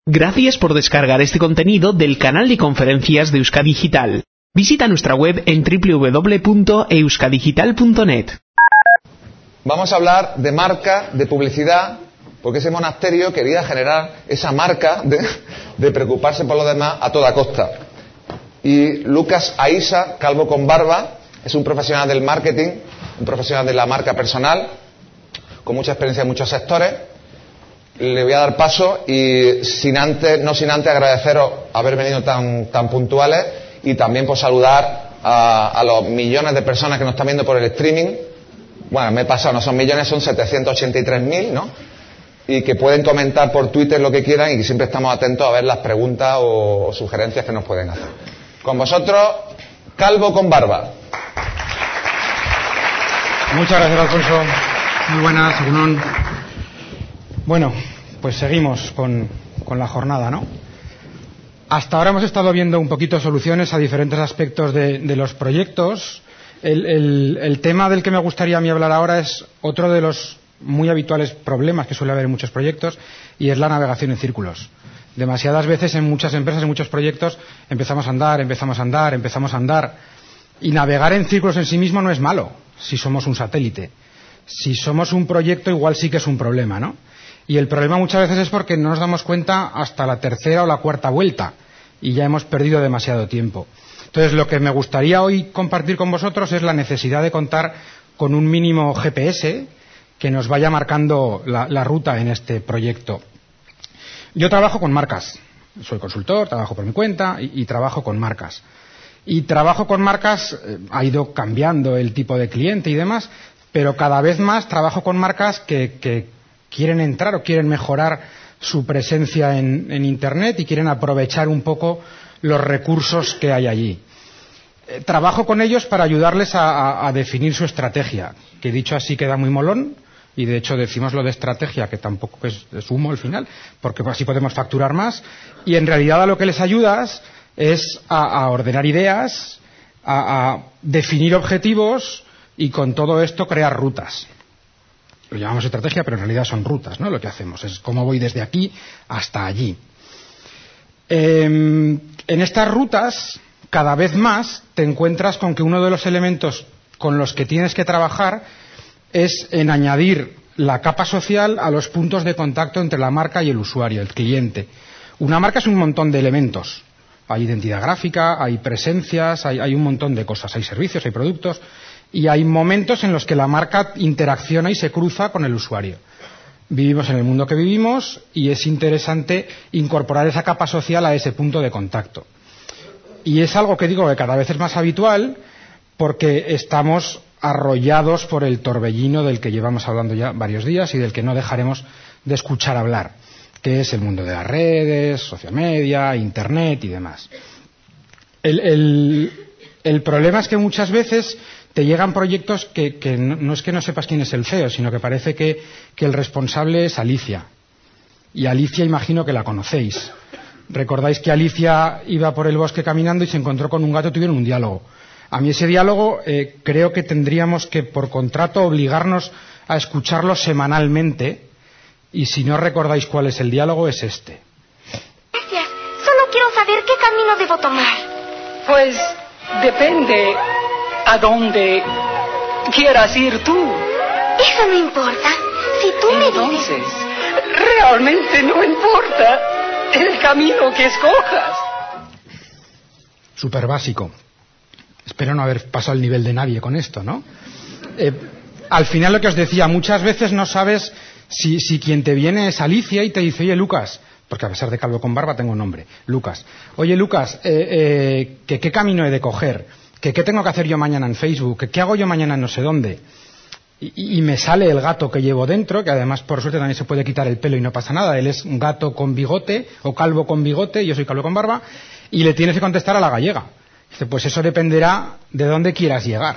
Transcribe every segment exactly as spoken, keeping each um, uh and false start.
Gracias por descargar este contenido del canal de conferencias de Euskadigital. Visita nuestra web en doble u doble u doble u punto euskadigital punto net. Vamos a hablar de marca, de publicidad, porque ese monasterio quería generar esa marca de, de preocuparse por los demás a toda costa. Y Lucas Aisa, calvo con barba, es un profesional del marketing, un profesional de la marca personal, con mucha experiencia en muchos sectores. Le voy a dar paso y sin antes, no sin antes agradeceros haber venido tan, tan puntuales y también por saludar a, a los millones de personas que nos están viendo por el streaming. Bueno, me he pasado, no son millones, son setecientos ochenta y tres mil, ¿no? Y que pueden comentar por Twitter lo que quieran y que siempre estamos atentos a ver las preguntas o, o sugerencias que nos pueden hacer. Con vosotros, calvo con barba. Muchas gracias, Alfonso. Muy buenas, Egunon. Bueno, pues seguimos con, con la jornada, ¿no? Hasta ahora hemos estado viendo un poquito soluciones a diferentes aspectos de, de los proyectos. El, el, el tema del que me gustaría a mí hablar ahora es otro de los muy habituales problemas que suele haber en muchos proyectos, y es la navegación en círculos. Demasiadas veces en muchas empresas, en muchos proyectos, empezamos a andar, empezamos a andar, empezamos a andar, y navegar en círculos en sí mismo no es malo, si somos un satélite. Si somos un proyecto, igual sí que es un problema, ¿no? Y el problema muchas veces es porque no nos damos cuenta hasta la tercera o la cuarta vuelta y ya hemos perdido demasiado tiempo. Entonces, lo que me gustaría hoy compartir con vosotros es la necesidad de contar con un mínimo G P S que nos vaya marcando la, la ruta en este proyecto. Yo trabajo con marcas. Soy consultor, trabajo por mi cuenta y, y trabajo con marcas. Y trabajo con marcas, eh, ha ido cambiando el tipo de cliente y demás, pero cada vez más trabajo con marcas que, que quieren entrar o quieren mejorar su presencia en, en Internet y quieren aprovechar un poco los recursos que hay allí. Eh, trabajo con ellos para ayudarles a, a, a definir su estrategia, que dicho así queda muy molón, y de hecho decimos lo de estrategia, que tampoco es, es humo al final, porque así podemos facturar más, y en realidad a lo que les ayudas es a, a ordenar ideas, a, a definir objetivos y con todo esto crear rutas. Lo llamamos estrategia, pero en realidad son rutas, ¿no? Lo que hacemos es cómo voy desde aquí hasta allí. Eh, en estas rutas, cada vez más te encuentras con que uno de los elementos con los que tienes que trabajar es en añadir la capa social a los puntos de contacto entre la marca y el usuario, el cliente. Una marca es un montón de elementos. Hay identidad gráfica, hay presencias, hay, hay un montón de cosas. Hay servicios, hay productos. Y hay momentos en los que la marca interacciona y se cruza con el usuario. Vivimos en el mundo que vivimos y es interesante incorporar esa capa social a ese punto de contacto. Y es algo que digo que cada vez es más habitual porque estamos arrollados por el torbellino del que llevamos hablando ya varios días y del que no dejaremos de escuchar hablar, que es el mundo de las redes, social media, Internet y demás. El, el, el problema es que muchas veces te llegan proyectos que, que no, no es que no sepas quién es el C E O, sino que parece que, que el responsable es Alicia. Y Alicia imagino que la conocéis. Recordáis que Alicia iba por el bosque caminando y se encontró con un gato y tuvieron un diálogo. A mí ese diálogo eh, creo que tendríamos que, por contrato, obligarnos a escucharlo semanalmente. Y si no recordáis cuál es el diálogo, es este. Gracias. Solo quiero saber qué camino debo tomar. Pues depende a dónde quieras ir tú. Eso no importa. Si tú Entonces, me dices... realmente no importa el camino que escojas. Súper básico. Espero no haber pasado el nivel de nadie con esto, ¿no? Eh, al final lo que os decía, muchas veces no sabes si, si quien te viene es Alicia y te dice, oye, Lucas, porque a pesar de calvo con barba tengo nombre, Lucas. Oye, Lucas, eh, eh, ¿que, ¿qué camino he de coger? ¿Que, ¿Qué tengo que hacer yo mañana en Facebook? ¿Que, ¿Qué hago yo mañana en no sé dónde? Y, y me sale el gato que llevo dentro, que además por suerte también se puede quitar el pelo y no pasa nada. Él es un gato con bigote o calvo con bigote, yo soy calvo con barba, y le tienes que contestar a la gallega. Dice, pues eso dependerá de dónde quieras llegar.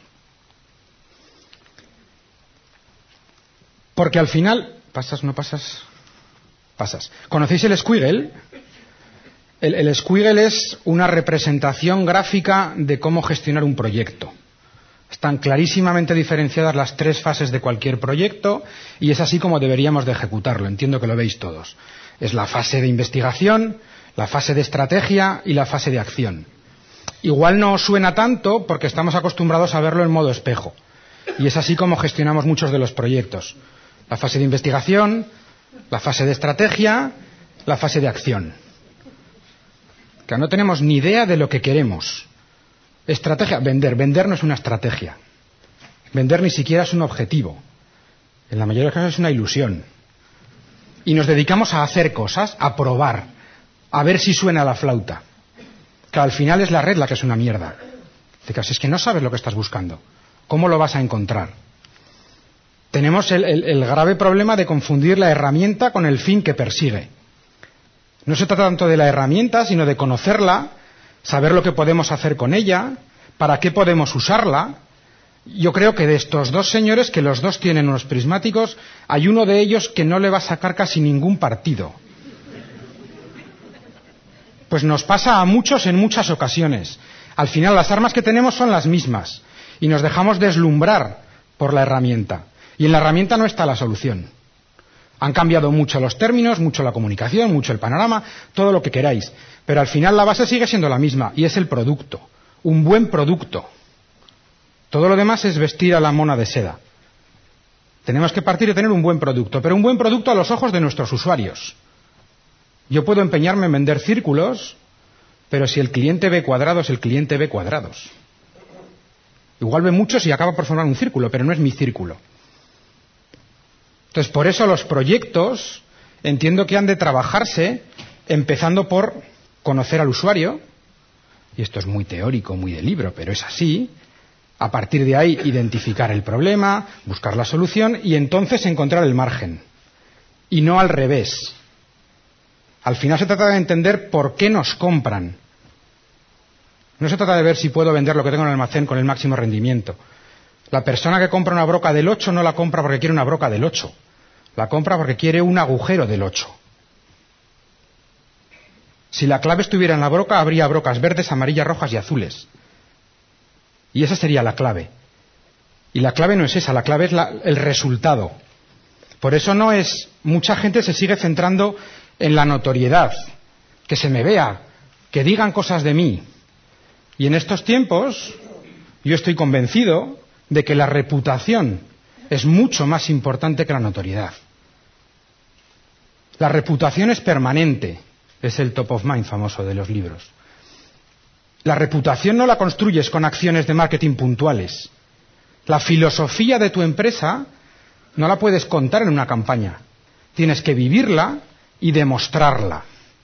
Porque al final... ¿Pasas, no pasas? Pasas. ¿Conocéis el squiggle? El, el squiggle es una representación gráfica de cómo gestionar un proyecto. Están clarísimamente diferenciadas las tres fases de cualquier proyecto y es así como deberíamos de ejecutarlo. Entiendo que lo veis todos. Es la fase de investigación, la fase de estrategia y la fase de acción. Igual no suena tanto porque estamos acostumbrados a verlo en modo espejo. Y es así como gestionamos muchos de los proyectos. La fase de investigación, la fase de estrategia, la fase de acción. Que no tenemos ni idea de lo que queremos. Estrategia, vender. Vender no es una estrategia. Vender ni siquiera es un objetivo. En la mayoría de los casos es una ilusión. Y nos dedicamos a hacer cosas, a probar, a ver si suena la flauta. Que al final es la red la que es una mierda. Es que no sabes lo que estás buscando. ¿Cómo lo vas a encontrar? Tenemos el, el, el grave problema de confundir la herramienta con el fin que persigue. No se trata tanto de la herramienta, sino de conocerla, saber lo que podemos hacer con ella, para qué podemos usarla. Yo creo que de estos dos señores, que los dos tienen unos prismáticos, hay uno de ellos que no le va a sacar casi ningún partido. Pues nos pasa a muchos en muchas ocasiones. Al final las armas que tenemos son las mismas y nos dejamos deslumbrar por la herramienta. Y en la herramienta no está la solución. Han cambiado mucho los términos, mucho la comunicación, mucho el panorama, todo lo que queráis. Pero al final la base sigue siendo la misma y es el producto. Un buen producto. Todo lo demás es vestir a la mona de seda. Tenemos que partir de tener un buen producto, pero un buen producto a los ojos de nuestros usuarios. Yo puedo empeñarme en vender círculos, pero si el cliente ve cuadrados, el cliente ve cuadrados. Igual ve muchos y acaba por formar un círculo, pero no es mi círculo. Entonces, por eso los proyectos entiendo que han de trabajarse empezando por conocer al usuario, y esto es muy teórico, muy de libro, pero es así. A partir de ahí, identificar el problema, buscar la solución y entonces encontrar el margen. Y no al revés. Al final se trata de entender por qué nos compran. No se trata de ver si puedo vender lo que tengo en el almacén con el máximo rendimiento. La persona que compra una broca del ocho no la compra porque quiere una broca del ocho. La compra porque quiere un agujero del ocho. Si la clave estuviera en la broca, habría brocas verdes, amarillas, rojas y azules. Y esa sería la clave. Y la clave no es esa, la clave es la, el resultado. Por eso no es... Mucha gente se sigue centrando en la notoriedad, que se me vea, que digan cosas de mí. Y en estos tiempos yo estoy convencido de que la reputación es mucho más importante que la notoriedad. La reputación es permanente, es el top of mind famoso de los libros. La reputación no la construyes con acciones de marketing puntuales. La filosofía de tu empresa no la puedes contar en una campaña. Tienes que vivirla y demostrarla.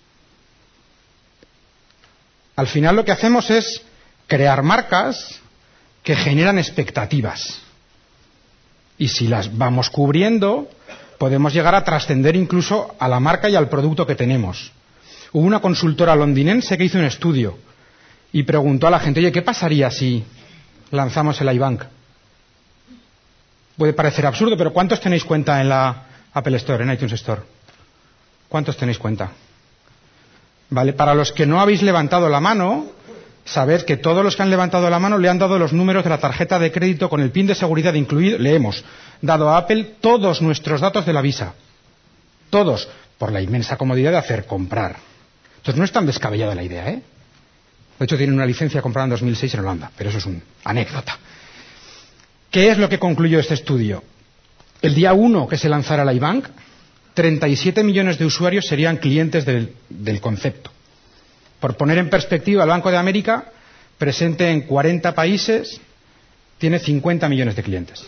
Al final lo que hacemos es crear marcas que generan expectativas. Y si las vamos cubriendo, podemos llegar a trascender incluso a la marca y al producto que tenemos. Hubo una consultora londinense que hizo un estudio y preguntó a la gente, oye, ¿qué pasaría si lanzamos el iBank? Puede parecer absurdo, pero ¿cuántos tenéis cuenta en la Apple Store, en iTunes Store? ¿Cuántos tenéis cuenta? Vale, para los que no habéis levantado la mano, sabed que todos los que han levantado la mano le han dado los números de la tarjeta de crédito con el pin de seguridad incluido. Le hemos dado a Apple todos nuestros datos de la Visa. Todos, por la inmensa comodidad de hacer comprar. Entonces no es tan descabellada la idea, ¿eh? De hecho, tienen una licencia comprada en dos mil seis en Holanda, pero eso es una anécdota. ¿Qué es lo que concluyó este estudio? El día uno que se lanzara el iBank, treinta y siete millones de usuarios serían clientes del, del concepto. Por poner en perspectiva, el Banco de América, presente en cuarenta países, tiene cincuenta millones de clientes.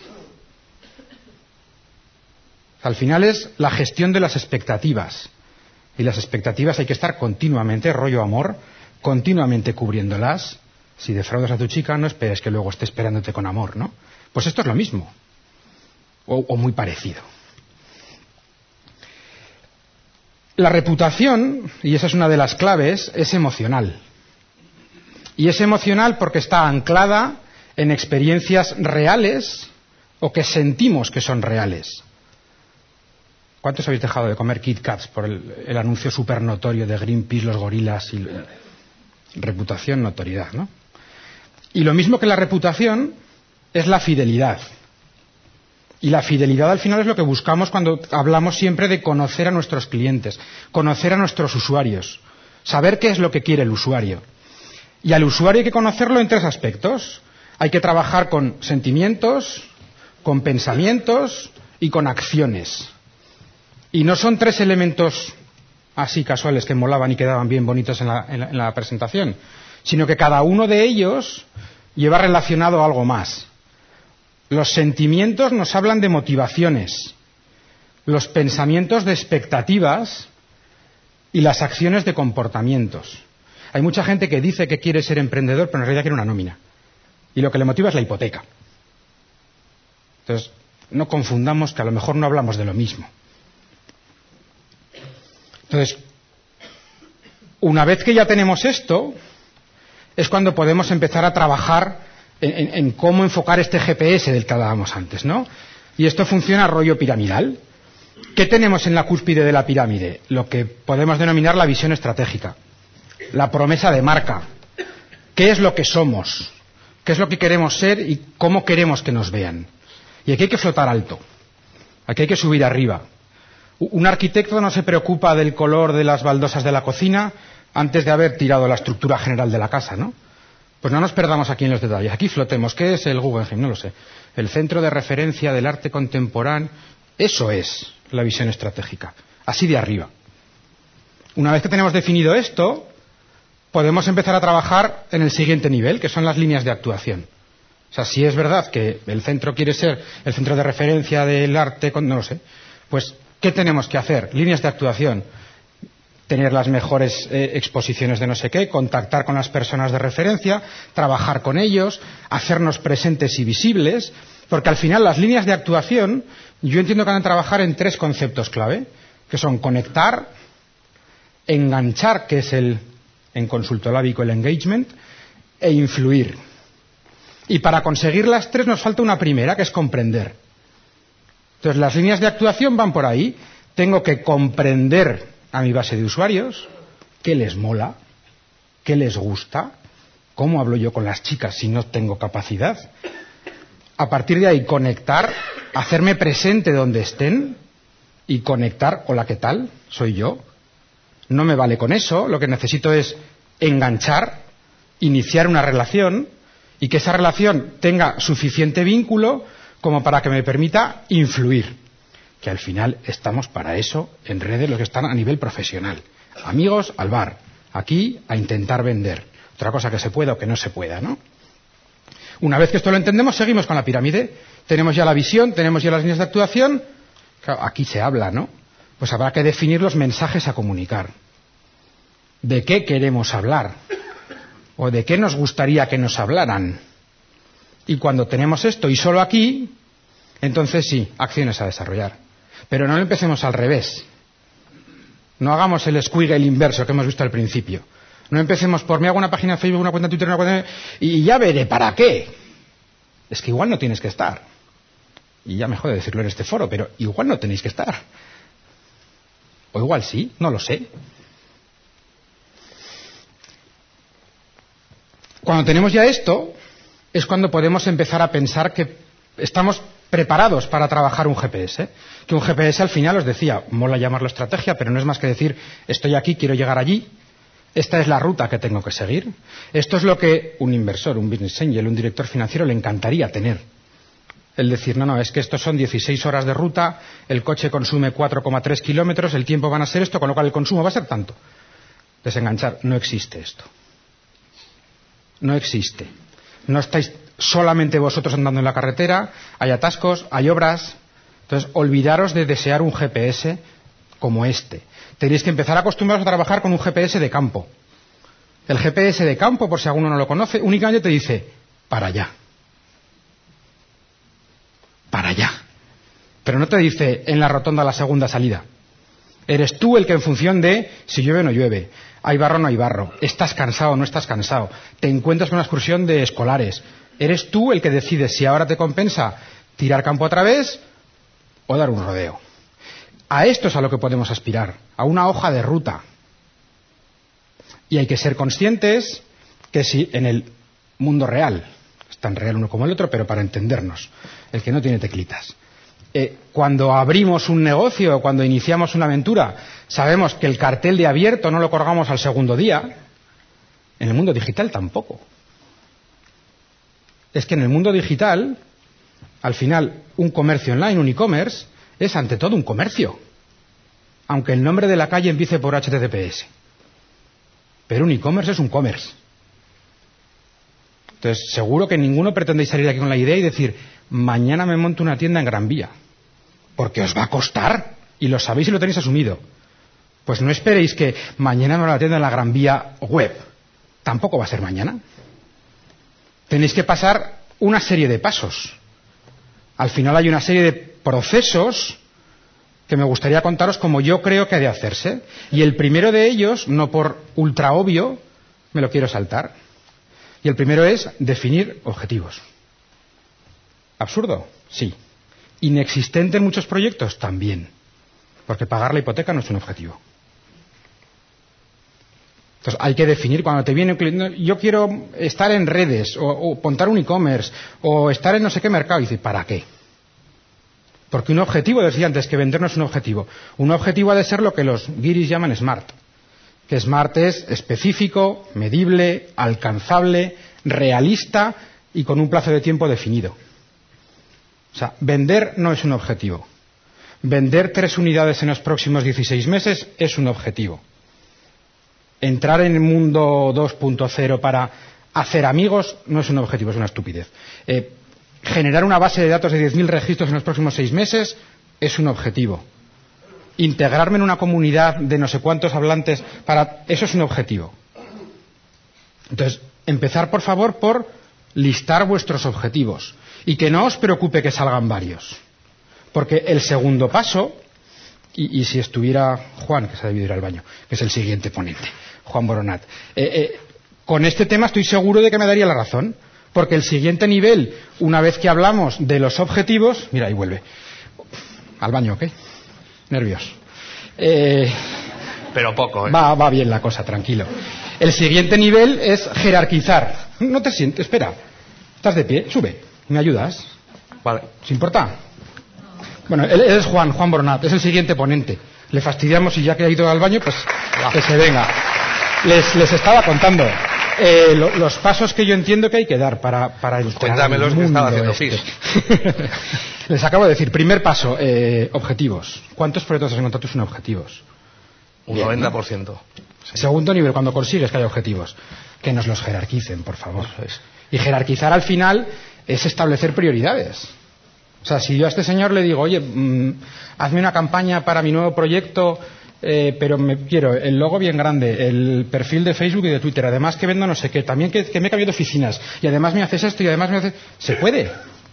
Al final es la gestión de las expectativas. Y las expectativas hay que estar continuamente, rollo amor, continuamente cubriéndolas. Si defraudas a tu chica, no esperes que luego esté esperándote con amor, ¿no? Pues esto es lo mismo. O, o muy parecido. La reputación, y esa es una de las claves, es emocional. Y es emocional porque está anclada en experiencias reales o que sentimos que son reales. ¿Cuántos habéis dejado de comer Kit Kats por el, el anuncio súper notorio de Greenpeace, los gorilas y reputación, notoriedad, ¿no? Y lo mismo que la reputación es la fidelidad. Y la fidelidad al final es lo que buscamos cuando hablamos siempre de conocer a nuestros clientes, conocer a nuestros usuarios, saber qué es lo que quiere el usuario. Y al usuario hay que conocerlo en tres aspectos. Hay que trabajar con sentimientos, con pensamientos y con acciones. Y no son tres elementos así casuales que molaban y quedaban bien bonitos en la, en la, en la presentación, sino que cada uno de ellos lleva relacionado algo más. Los sentimientos nos hablan de motivaciones, los pensamientos de expectativas y las acciones de comportamientos. Hay mucha gente que dice que quiere ser emprendedor, pero en realidad quiere una nómina. Y lo que le motiva es la hipoteca. Entonces, no confundamos que a lo mejor no hablamos de lo mismo. Entonces, una vez que ya tenemos esto, es cuando podemos empezar a trabajar en, en, en cómo enfocar este G P S del que hablábamos antes, ¿no? Y esto funciona a rollo piramidal. ¿Qué tenemos en la cúspide de la pirámide? Lo que podemos denominar la visión estratégica, la promesa de marca. ¿Qué es lo que somos? ¿Qué es lo que queremos ser y cómo queremos que nos vean? Y aquí hay que flotar alto, aquí hay que subir arriba. Un arquitecto no se preocupa del color de las baldosas de la cocina antes de haber tirado la estructura general de la casa, ¿no? Pues no nos perdamos aquí en los detalles. Aquí flotemos. ¿Qué es el Guggenheim? No lo sé. El Centro de Referencia del Arte Contemporáneo. Eso es la visión estratégica. Así de arriba. Una vez que tenemos definido esto, podemos empezar a trabajar en el siguiente nivel, que son las líneas de actuación. O sea, si es verdad que el centro quiere ser el centro de referencia del arte, no lo sé, pues ¿qué tenemos que hacer? Líneas de actuación. Tener las mejores eh, exposiciones de no sé qué, contactar con las personas de referencia, trabajar con ellos, hacernos presentes y visibles, porque al final las líneas de actuación yo entiendo que van a trabajar en tres conceptos clave, que son conectar, enganchar, que es el, en consultolábico, el engagement, e influir. Y para conseguir las tres nos falta una primera, que es comprender. Entonces las líneas de actuación van por ahí. Tengo que comprender a mi base de usuarios, qué les mola, qué les gusta, cómo hablo yo con las chicas si no tengo capacidad. A partir de ahí conectar, hacerme presente donde estén y conectar, hola, ¿qué tal? Soy yo. No me vale con eso, lo que necesito es enganchar, iniciar una relación y que esa relación tenga suficiente vínculo como para que me permita influir. Que al final estamos para eso en redes los que están a nivel profesional. Amigos al bar, aquí a intentar vender. Otra cosa que se pueda o que no se pueda, ¿no? Una vez que esto lo entendemos, seguimos con la pirámide. Tenemos ya la visión, tenemos ya las líneas de actuación. Claro, aquí se habla, ¿no? Pues habrá que definir los mensajes a comunicar. ¿De qué queremos hablar? ¿O de qué nos gustaría que nos hablaran? Y cuando tenemos esto y solo aquí, entonces sí, acciones a desarrollar. Pero no lo empecemos al revés. No hagamos el squiggle inverso que hemos visto al principio. No empecemos por me hago una página de Facebook, una cuenta de Twitter, una cuenta de... y ya veré para qué. Es que igual no tienes que estar. Y ya me jode decirlo en este foro, pero igual no tenéis que estar. O igual sí, no lo sé. Cuando tenemos ya esto, es cuando podemos empezar a pensar que estamos preparados para trabajar un G P S. Que un G P S al final, os decía, mola llamarlo estrategia, pero no es más que decir, estoy aquí, quiero llegar allí, esta es la ruta que tengo que seguir. Esto es lo que un inversor, un business angel, un director financiero le encantaría tener. El decir, no, no, es que estos son dieciséis horas de ruta, el coche consume cuatro coma tres kilómetros, el tiempo van a ser esto, con lo cual el consumo va a ser tanto. Desenganchar, no existe esto. No existe. No estáis solamente vosotros andando en la carretera, hay atascos, hay obras. Entonces, olvidaros de desear un G P S como este. Tenéis que empezar a acostumbraros a trabajar con un G P S de campo. El G P S de campo, por si alguno no lo conoce, únicamente te dice, para allá. Para allá. Pero no te dice, en la rotonda la segunda salida. Eres tú el que en función de si llueve o no llueve, hay barro o no hay barro, estás cansado o no estás cansado, te encuentras con una excursión de escolares. Eres tú el que decides si ahora te compensa tirar campo otra vez o dar un rodeo. A esto es a lo que podemos aspirar, a una hoja de ruta. Y hay que ser conscientes que si en el mundo real, es tan real uno como el otro, pero para entendernos, el que no tiene teclitas, Eh, cuando abrimos un negocio, cuando iniciamos una aventura, sabemos que el cartel de abierto no lo colgamos al segundo día. En el mundo digital tampoco. Es que en el mundo digital, al final, un comercio online, un e-commerce, es ante todo un comercio. Aunque el nombre de la calle empiece por H T T P S. Pero un e-commerce es un commerce. Entonces, seguro que ninguno pretendéis salir aquí con la idea y decir, mañana me monto una tienda en Gran Vía. Porque os va a costar. Y lo sabéis y lo tenéis asumido. Pues no esperéis que mañana me la tienda en la Gran Vía web. Tampoco va a ser mañana. Tenéis que pasar una serie de pasos. Al final hay una serie de procesos que me gustaría contaros como yo creo que ha de hacerse. Y el primero de ellos, no por ultra obvio, me lo quiero saltar. Y el primero es definir objetivos. ¿Absurdo? Sí. ¿Inexistente en muchos proyectos? También. Porque pagar la hipoteca no es un objetivo. Entonces hay que definir cuando te viene un cliente, yo quiero estar en redes, o, o montar un e-commerce, o estar en no sé qué mercado. Y dices, ¿para qué? Porque un objetivo, decía antes, que vender no es un objetivo. Un objetivo ha de ser lo que los guiris llaman SMART. Que SMART es específico, medible, alcanzable, realista y con un plazo de tiempo definido. O sea, vender no es un objetivo. Vender tres unidades en los próximos dieciséis meses es un objetivo. Entrar en el mundo dos punto cero para hacer amigos no es un objetivo, es una estupidez. Eh, generar una base de datos de diez mil registros en los próximos seis meses es un objetivo. Integrarme en una comunidad de no sé cuántos hablantes, para eso es un objetivo. Entonces, empezar por favor por listar vuestros objetivos y que no os preocupe que salgan varios. Porque el segundo paso, y, y si estuviera Juan, que se ha debido ir al baño, que es el siguiente ponente, Juan Boronat, eh, eh, con este tema estoy seguro de que me daría la razón, porque el siguiente nivel, una vez que hablamos de los objetivos, mira, ahí vuelve, al baño, ¿ok? Nervios. Eh, Pero poco, ¿eh? Va, va bien la cosa, tranquilo. El siguiente nivel es jerarquizar. No te sientes, espera. ¿Estás de pie? Sube. ¿Me ayudas? Vale. ¿Se importa? Bueno, él, él es Juan, Juan Boronat, es el siguiente ponente. Le fastidiamos y ya que ha ido al baño, pues que se venga. Les, les estaba contando eh, lo, los pasos que yo entiendo que hay que dar para, para entrar. Cuéntame los que estaba haciendo este. pis. Les acabo de decir, primer paso, eh, objetivos. ¿Cuántos proyectos has encontrado tú sin objetivos? Un Bien, noventa por ciento. ¿no? Sí. Segundo nivel, cuando consigues que haya objetivos, que nos los jerarquicen, por favor. Es. Y jerarquizar al final es establecer prioridades. O sea, si yo a este señor le digo, oye, mmm, hazme una campaña para mi nuevo proyecto, eh, pero me quiero el logo bien grande, el perfil de Facebook y de Twitter, además que vendo no sé qué, también que, que me he cambiado de oficinas, y además me haces esto y además me haces... ¿Se puede?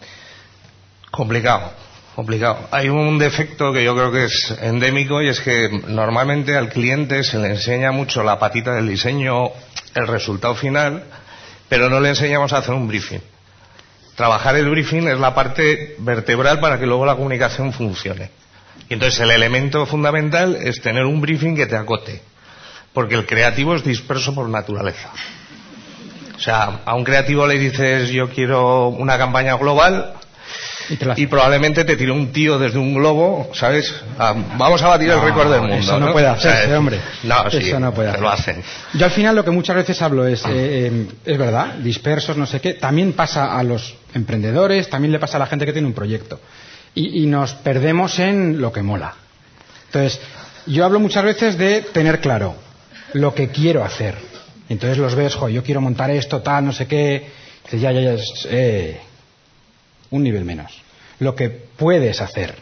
Complicado, complicado. Hay un defecto que yo creo que es endémico y es que normalmente al cliente se le enseña mucho la patita del diseño, el resultado final, pero no le enseñamos a hacer un briefing. Trabajar el briefing es la parte vertebral para que luego la comunicación funcione. Y entonces el elemento fundamental es tener un briefing que te acote, porque el creativo es disperso por naturaleza. O sea, a un creativo le dices yo quiero una campaña global y, y probablemente te tire un tío desde un globo, ¿sabes? Ah, vamos a batir no, el récord del mundo. Eso no, ¿no? puede hacerse, o sea, hombre. No, sí, eso no puede te hacer. lo hacen. Yo al final lo que muchas veces hablo es, eh, eh, es verdad, dispersos, no sé qué, también pasa a los emprendedores, también le pasa a la gente que tiene un proyecto. Y, y nos perdemos en lo que mola. Entonces, yo hablo muchas veces de tener claro lo que quiero hacer. Entonces los ves, jo, yo quiero montar esto, tal, no sé qué. Dices, ya, ya, ya, es, eh, un nivel menos. Lo que puedes hacer.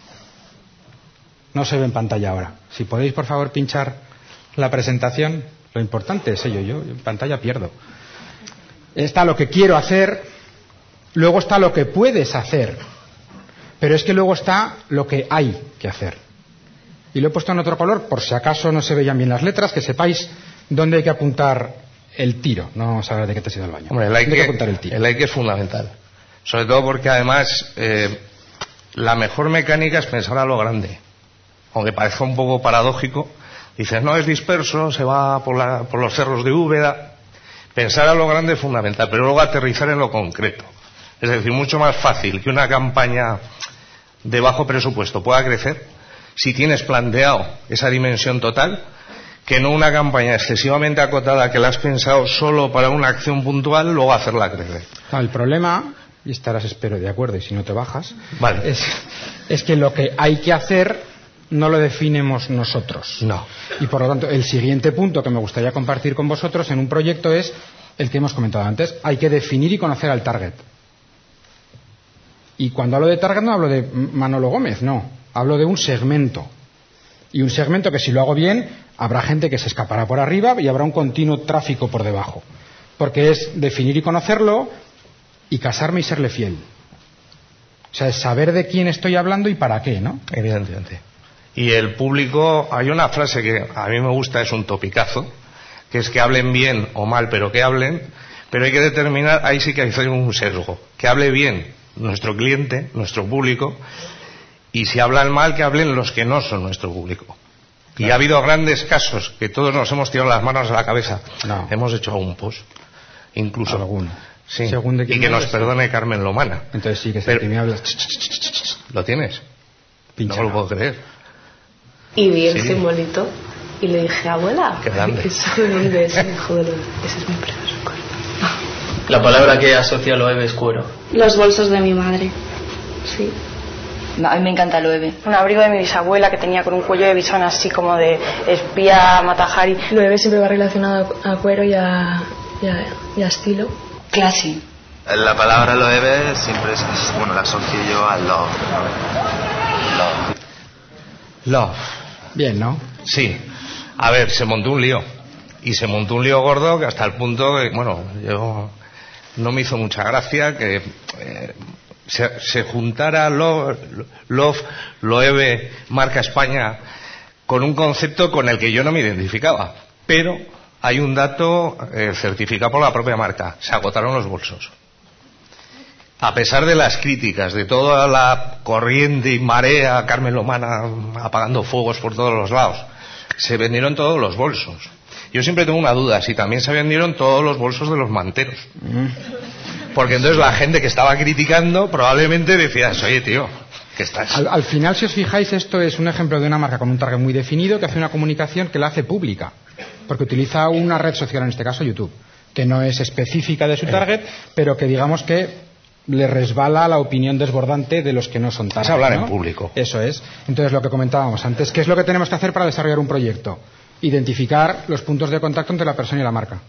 No se ve en pantalla ahora. Si podéis, por favor, pinchar la presentación. Lo importante es ello, yo en pantalla pierdo. Está lo que quiero hacer, luego está lo que puedes hacer, pero es que luego está lo que hay que hacer. Y lo he puesto en otro color, por si acaso no se veían bien las letras, que sepáis dónde hay que apuntar el tiro. No vamos a hablar de que te has ido al baño. Hombre, el hay, que, que apuntar el tiro. El hay que es fundamental. Sobre todo porque además eh, la mejor mecánica es pensar a lo grande. Aunque parezca un poco paradójico, dices, no, es disperso, se va por, la, por los cerros de Úbeda. Pensar a lo grande es fundamental, pero luego aterrizar en lo concreto. Es decir, mucho más fácil que una campaña de bajo presupuesto pueda crecer, si tienes planteado esa dimensión total, que no una campaña excesivamente acotada que la has pensado solo para una acción puntual, luego hacerla crecer. No, el problema, y estarás espero de acuerdo y si no te bajas, vale. es, es que lo que hay que hacer no lo definimos nosotros. No. Y por lo tanto, el siguiente punto que me gustaría compartir con vosotros en un proyecto es el que hemos comentado antes. Hay que definir y conocer al target. Y cuando hablo de target no hablo de Manolo Gómez, no. Hablo de un segmento. Y un segmento que si lo hago bien, habrá gente que se escapará por arriba y habrá un continuo tráfico por debajo. Porque es definir y conocerlo y casarme y serle fiel. O sea, es saber de quién estoy hablando y para qué, ¿no? Evidentemente. Y el público, hay una frase que a mí me gusta, es un topicazo, que es que hablen bien o mal, pero que hablen, pero hay que determinar, ahí sí que hay un sesgo, que hable bien nuestro cliente, nuestro público, y si hablan mal, que hablen los que no son nuestro público. Claro. Y ha habido grandes casos que todos nos hemos tirado las manos a la cabeza. No. Hemos hecho un post, incluso. Alguno. Sí. Según de quién y que nos eres, perdone sí. Carmen Lomana. Entonces sí que pero, si me hablas. ¿Lo tienes? Pincha. No lo puedo creer. Y vi el Sí. simbolito y le dije, abuela, Qué grande. ¿eso de dónde es? Y me dijo, ese es mi precio. La palabra que asocia a Loewe es cuero. Los bolsos de mi madre. Sí. A mí me encanta Loewe. Un abrigo de mi bisabuela que tenía con un cuello de bisón así como de espía Matajari. Loewe siempre va relacionado a cuero y a, y a, y a estilo. Classy. La palabra Loewe siempre es, bueno, la asocio yo al love. Love. Love. Bien, ¿no? Sí. A ver, se montó un lío. Y se montó un lío gordo que hasta el punto que, bueno, yo no me hizo mucha gracia que eh, se, se juntara Love, Love, Loewe, marca España, con un concepto con el que yo no me identificaba. Pero hay un dato eh, certificado por la propia marca. Se agotaron los bolsos. A pesar de las críticas, de toda la corriente y marea, Carmen Lomana apagando fuegos por todos los lados, se vendieron todos los bolsos. Yo siempre tengo una duda, si también se vendieron todos los bolsos de los manteros. Porque entonces la gente que estaba criticando probablemente decía, oye tío, ¿qué estás? Al, al final, si os fijáis, esto es un ejemplo de una marca con un target muy definido que hace una comunicación que la hace pública. Porque utiliza una red social, en este caso YouTube, que no es específica de su target, pero que digamos que le resbala la opinión desbordante de los que no son target. Es hablar ¿no? en público. Eso es. Entonces, lo que comentábamos antes, ¿qué es lo que tenemos que hacer para desarrollar un proyecto? Identificar los puntos de contacto entre la persona y la marca.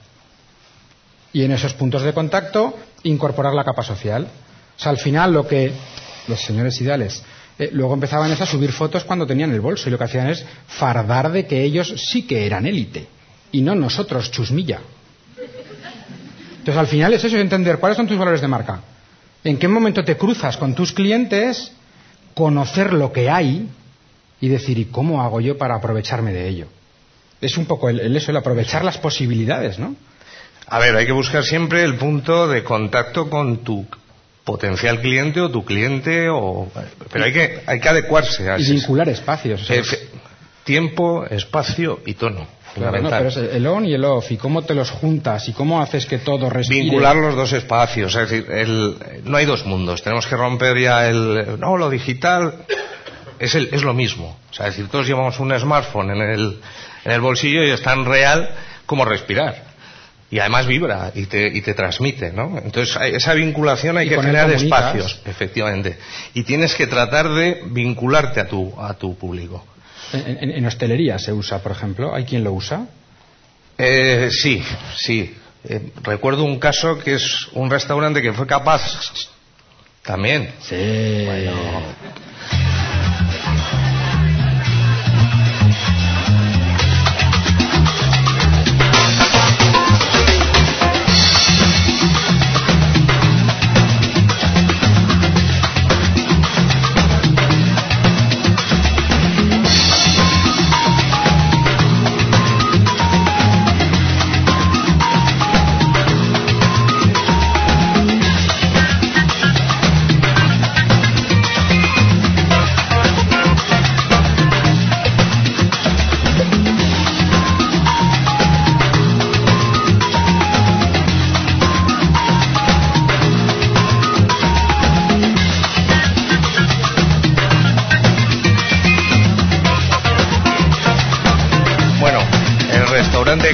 Y en esos puntos de contacto, incorporar la capa social. O sea, al final, lo que los señores ideales eh, luego empezaban es a subir fotos cuando tenían el bolso y lo que hacían es fardar de que ellos sí que eran élite y no nosotros, chusmilla. Entonces, al final es eso, es entender cuáles son tus valores de marca. ¿En qué momento te cruzas con tus clientes? Conocer lo que hay y decir, ¿y cómo hago yo para aprovecharme de ello? Es un poco el, el eso, el aprovechar las posibilidades, ¿no? A ver, hay que buscar siempre el punto de contacto con tu potencial cliente o tu cliente, o pero hay que hay que adecuarse a y vincular espacios. O sea, es... Tiempo, espacio y tono. Claro, no, pero es el on y el off, y cómo te los juntas y cómo haces que todo respire. Vincular los dos espacios, es decir, el, no hay dos mundos, tenemos que romper ya el... No, lo digital es, el, es lo mismo, o sea, es decir, todos llevamos un smartphone en el, en el bolsillo y es tan real como respirar. Y además vibra y te, y te transmite, ¿no? Entonces, esa vinculación hay y que generar espacios, comunicas. Efectivamente. Y tienes que tratar de vincularte a tu, a tu público. En, en, en hostelería se usa, por ejemplo. ¿Hay quien lo usa? Eh, sí, sí. Eh, recuerdo un caso que es un restaurante que fue capaz... También. Sí. Bueno...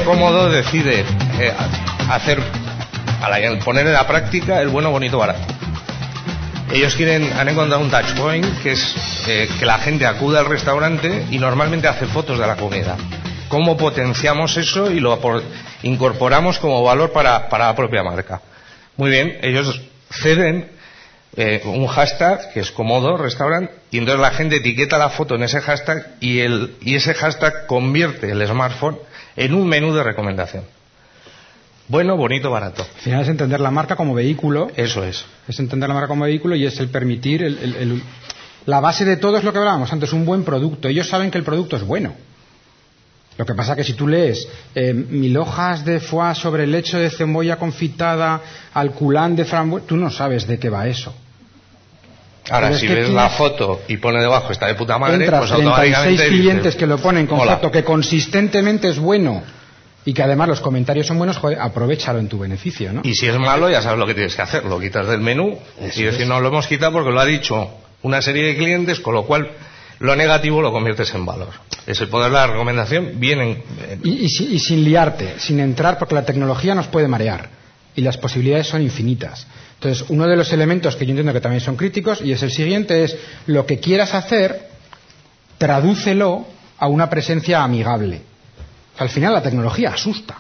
cómodo decide eh, hacer, al poner en la práctica el bueno, bonito, barato. Ellos quieren, han encontrado un touch point que es eh, que la gente acude al restaurante y normalmente hace fotos de la comida. ¿Cómo potenciamos eso y lo incorporamos como valor para, para la propia marca? Muy bien, ellos ceden eh, un hashtag que es Cómodo Restaurant y entonces la gente etiqueta la foto en ese hashtag y, el, y ese hashtag convierte el smartphone en un menú de recomendación. Bueno, bonito, barato. Al final es entender la marca como vehículo. Eso es. Es entender la marca como vehículo y es el permitir... El, el, el, la base de todo es lo que hablábamos antes, un buen producto. Ellos saben que el producto es bueno. Lo que pasa es que si tú lees eh, mil hojas de foie sobre lecho de cebolla confitada al culán de frambuesa, tú no sabes de qué va eso. Ahora, si ves la foto y pone debajo está de puta madre, entras pues treinta y automáticamente seis clientes dices, que lo ponen con hola. foto que consistentemente es bueno y que además los comentarios son buenos, joder, aprovéchalo en tu beneficio, ¿no? Y si es malo, ya sabes lo que tienes que hacer, lo quitas del menú Eso y decir, es. no, lo hemos quitado porque lo ha dicho una serie de clientes, con lo cual lo negativo lo conviertes en valor. Es el poder de la recomendación bien en... Y, y, si- y sin liarte, sin entrar, porque la tecnología nos puede marear y las posibilidades son infinitas. Entonces, uno de los elementos que yo entiendo que también son críticos, y es el siguiente, es lo que quieras hacer, tradúcelo a una presencia amigable. O sea, al final la tecnología asusta.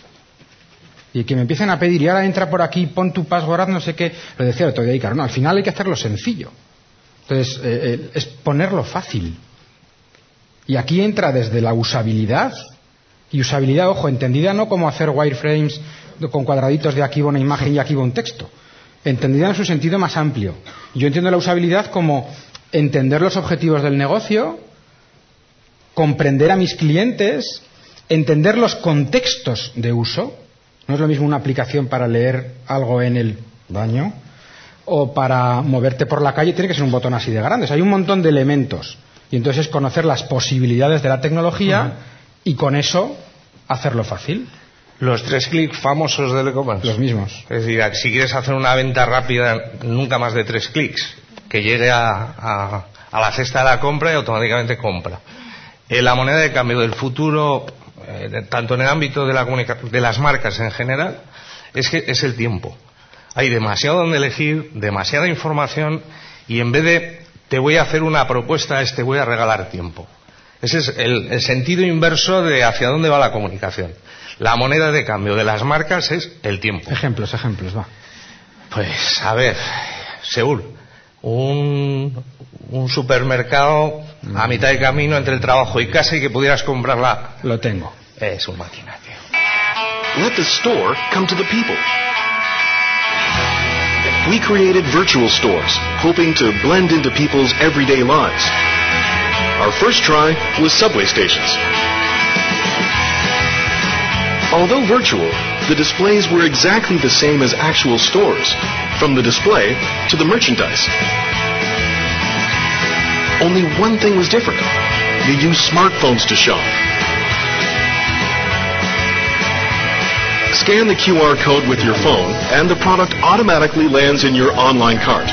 Y que me empiecen a pedir, y ahora entra por aquí, pon tu password, no sé qué, lo decía el otro día, Icar, no, al final hay que hacerlo sencillo. Entonces, eh, eh, es ponerlo fácil. Y aquí entra desde la usabilidad, y usabilidad, ojo, entendida no como hacer wireframes con cuadraditos de aquí va una imagen y aquí va un texto, entendida en su sentido más amplio. Yo entiendo la usabilidad como entender los objetivos del negocio, comprender a mis clientes, entender los contextos de uso. No es lo mismo una aplicación para leer algo en el baño o para moverte por la calle, tiene que ser un botón así de grande. O sea, hay un montón de elementos. Y entonces es conocer las posibilidades de la tecnología uh-huh. y con eso hacerlo fácil. Los tres clics famosos del e-commerce. Los mismos. Es decir, si quieres hacer una venta rápida, nunca más de tres clics, que llegue a, a, a la cesta de la compra y automáticamente compra. Eh, la moneda de cambio del futuro, eh, tanto en el ámbito de, la comunica- de las marcas en general, es que es el tiempo. Hay demasiado donde elegir, demasiada información, y en vez de te voy a hacer una propuesta, es te voy a regalar tiempo. Ese es el, el sentido inverso de hacia dónde va la comunicación. La moneda de cambio de las marcas es el tiempo. Ejemplos, ejemplos, va. Pues, a ver, Seúl, un, un supermercado mm. a mitad de camino entre el trabajo y casa y que pudieras comprarla. Lo tengo. Es un máquina, tío. Let the store come to the people. We created virtual stores, hoping to blend into people's everyday lives. Our first try was subway stations. Although virtual, the displays were exactly the same as actual stores, from the display to the merchandise. Only one thing was different. They used smartphones to shop. Scan the Q R code with your phone, and the product automatically lands in your online cart.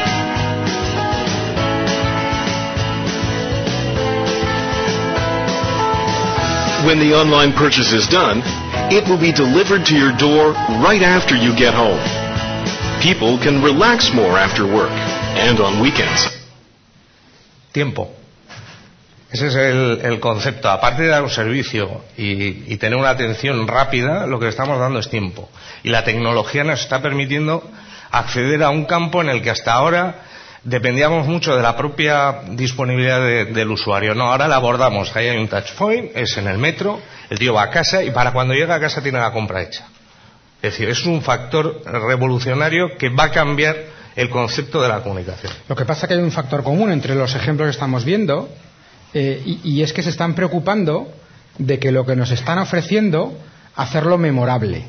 When the online purchase is done, it will be delivered to your door right after you get home. People can relax more after work and on weekends. Tiempo. Ese es el, el concepto. Aparte de dar un servicio y, y tener una atención rápida, lo que estamos dando es tiempo. Y la tecnología nos está permitiendo acceder a un campo en el que hasta ahora dependíamos mucho de la propia disponibilidad de, del usuario. No, ahora la abordamos. Ahí hay un touch point, es en el metro, el tío va a casa y para cuando llega a casa tiene la compra hecha. Es decir, es un factor revolucionario que va a cambiar el concepto de la comunicación. Lo que pasa es que hay un factor común entre los ejemplos que estamos viendo. Eh, y, y es que se están preocupando de que lo que nos están ofreciendo, hacerlo memorable.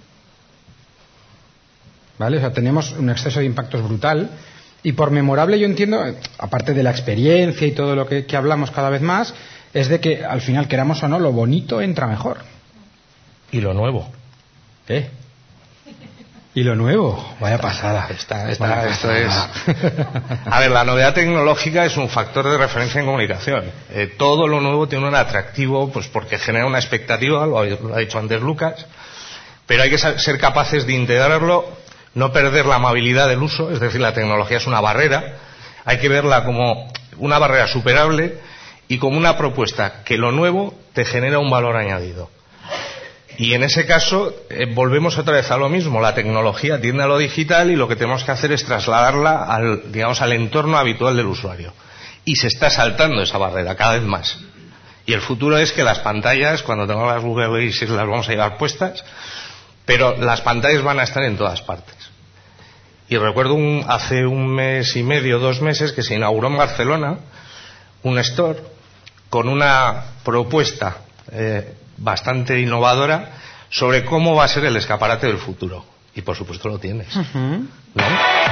¿Vale? O sea, tenemos un exceso de impactos brutal. Y por memorable yo entiendo, aparte de la experiencia y todo lo que, que hablamos cada vez más, es de que al final, queramos o no, lo bonito entra mejor. Y lo nuevo. ¿Eh? ¿Y lo nuevo? Vaya pasada. Está, está, Vaya esto pasada. es... A ver, la novedad tecnológica es un factor de referencia en comunicación. Eh, todo lo nuevo tiene un atractivo, pues porque genera una expectativa, lo ha, lo ha dicho antes Lucas, pero hay que ser capaces de integrarlo, no perder la amabilidad del uso, es decir, la tecnología es una barrera, hay que verla como una barrera superable y como una propuesta que lo nuevo te genera un valor añadido. Y en ese caso eh, volvemos otra vez a lo mismo, la tecnología tiende a lo digital y lo que tenemos que hacer es trasladarla al, digamos, al entorno habitual del usuario. Y se está saltando esa barrera cada vez más. Y el futuro es que las pantallas, cuando tengamos las Google Glasses, las vamos a llevar puestas, pero las pantallas van a estar en todas partes. Y recuerdo un, hace un mes y medio, dos meses, que se inauguró en Barcelona un store con una propuesta eh, bastante innovadora sobre cómo va a ser el escaparate del futuro. Y por supuesto lo tienes. Uh-huh. ¿No?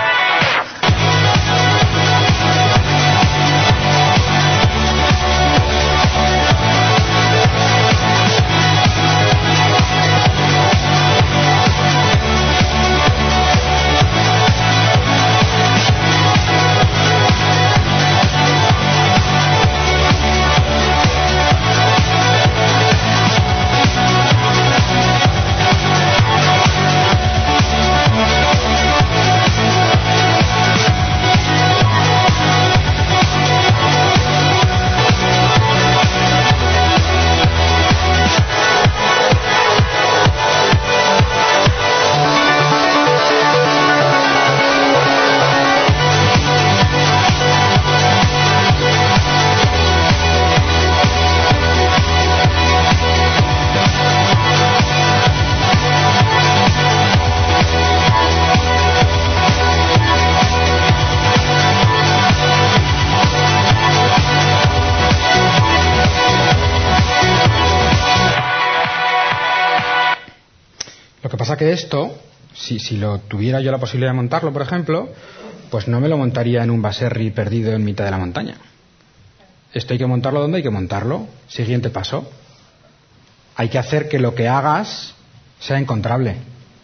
Pasa que esto, si, si lo tuviera yo la posibilidad de montarlo, por ejemplo, pues no me lo montaría en un baserri perdido en mitad de la montaña. Esto hay que montarlo donde hay que montarlo. Siguiente paso. Hay que hacer que lo que hagas sea encontrable.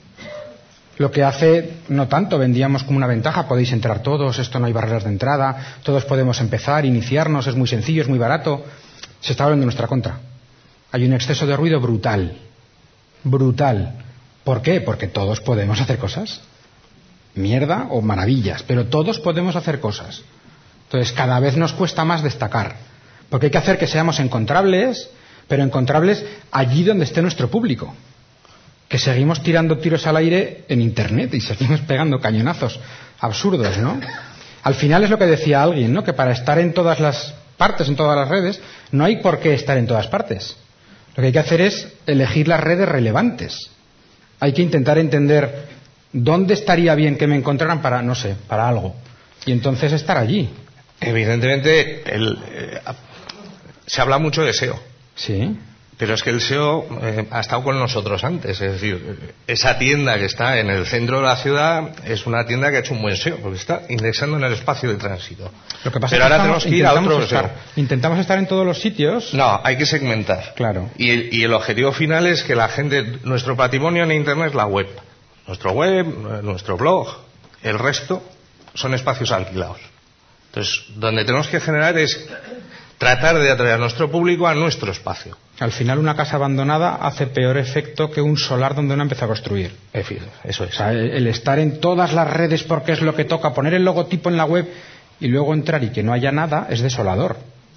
Lo que hace no tanto vendíamos como una ventaja, podéis entrar todos, esto no hay barreras de entrada, todos podemos empezar, iniciarnos, es muy sencillo, es muy barato. Se está hablando en nuestra contra. Hay un exceso de ruido brutal. Brutal. ¿Por qué? Porque todos podemos hacer cosas. Mierda o maravillas, pero todos podemos hacer cosas. Entonces cada vez nos cuesta más destacar, porque hay que hacer que seamos encontrables, pero encontrables allí donde esté nuestro público. Que seguimos tirando tiros al aire en Internet y seguimos pegando cañonazos absurdos, ¿no? Al final es lo que decía alguien, ¿no? Que para estar en todas las partes, en todas las redes, no hay por qué estar en todas partes. Lo que hay que hacer es elegir las redes relevantes. Hay que intentar entender dónde estaría bien que me encontraran para, no sé, para algo. Y entonces estar allí. Evidentemente, el, eh, se habla mucho de S E O. Sí. Pero es que el S E O eh, ha estado con nosotros antes. Es decir, esa tienda que está en el centro de la ciudad es una tienda que ha hecho un buen S E O, porque está indexando en el espacio de tránsito. Lo que pasa Pero es que ahora estamos, tenemos que ir a otro estar, S E O. Intentamos estar en todos los sitios. No, hay que segmentar. Claro. Y el, y el objetivo final es que la gente... Nuestro patrimonio en Internet es la web. Nuestro web, nuestro blog, el resto son espacios alquilados. Entonces, donde tenemos que generar es tratar de atraer a nuestro público a nuestro espacio. Al final una casa abandonada hace peor efecto que un solar donde uno empieza a construir. Eso es. O sea, el estar en todas las redes porque es lo que toca, poner el logotipo en la web y luego entrar y que no haya nada es desolador.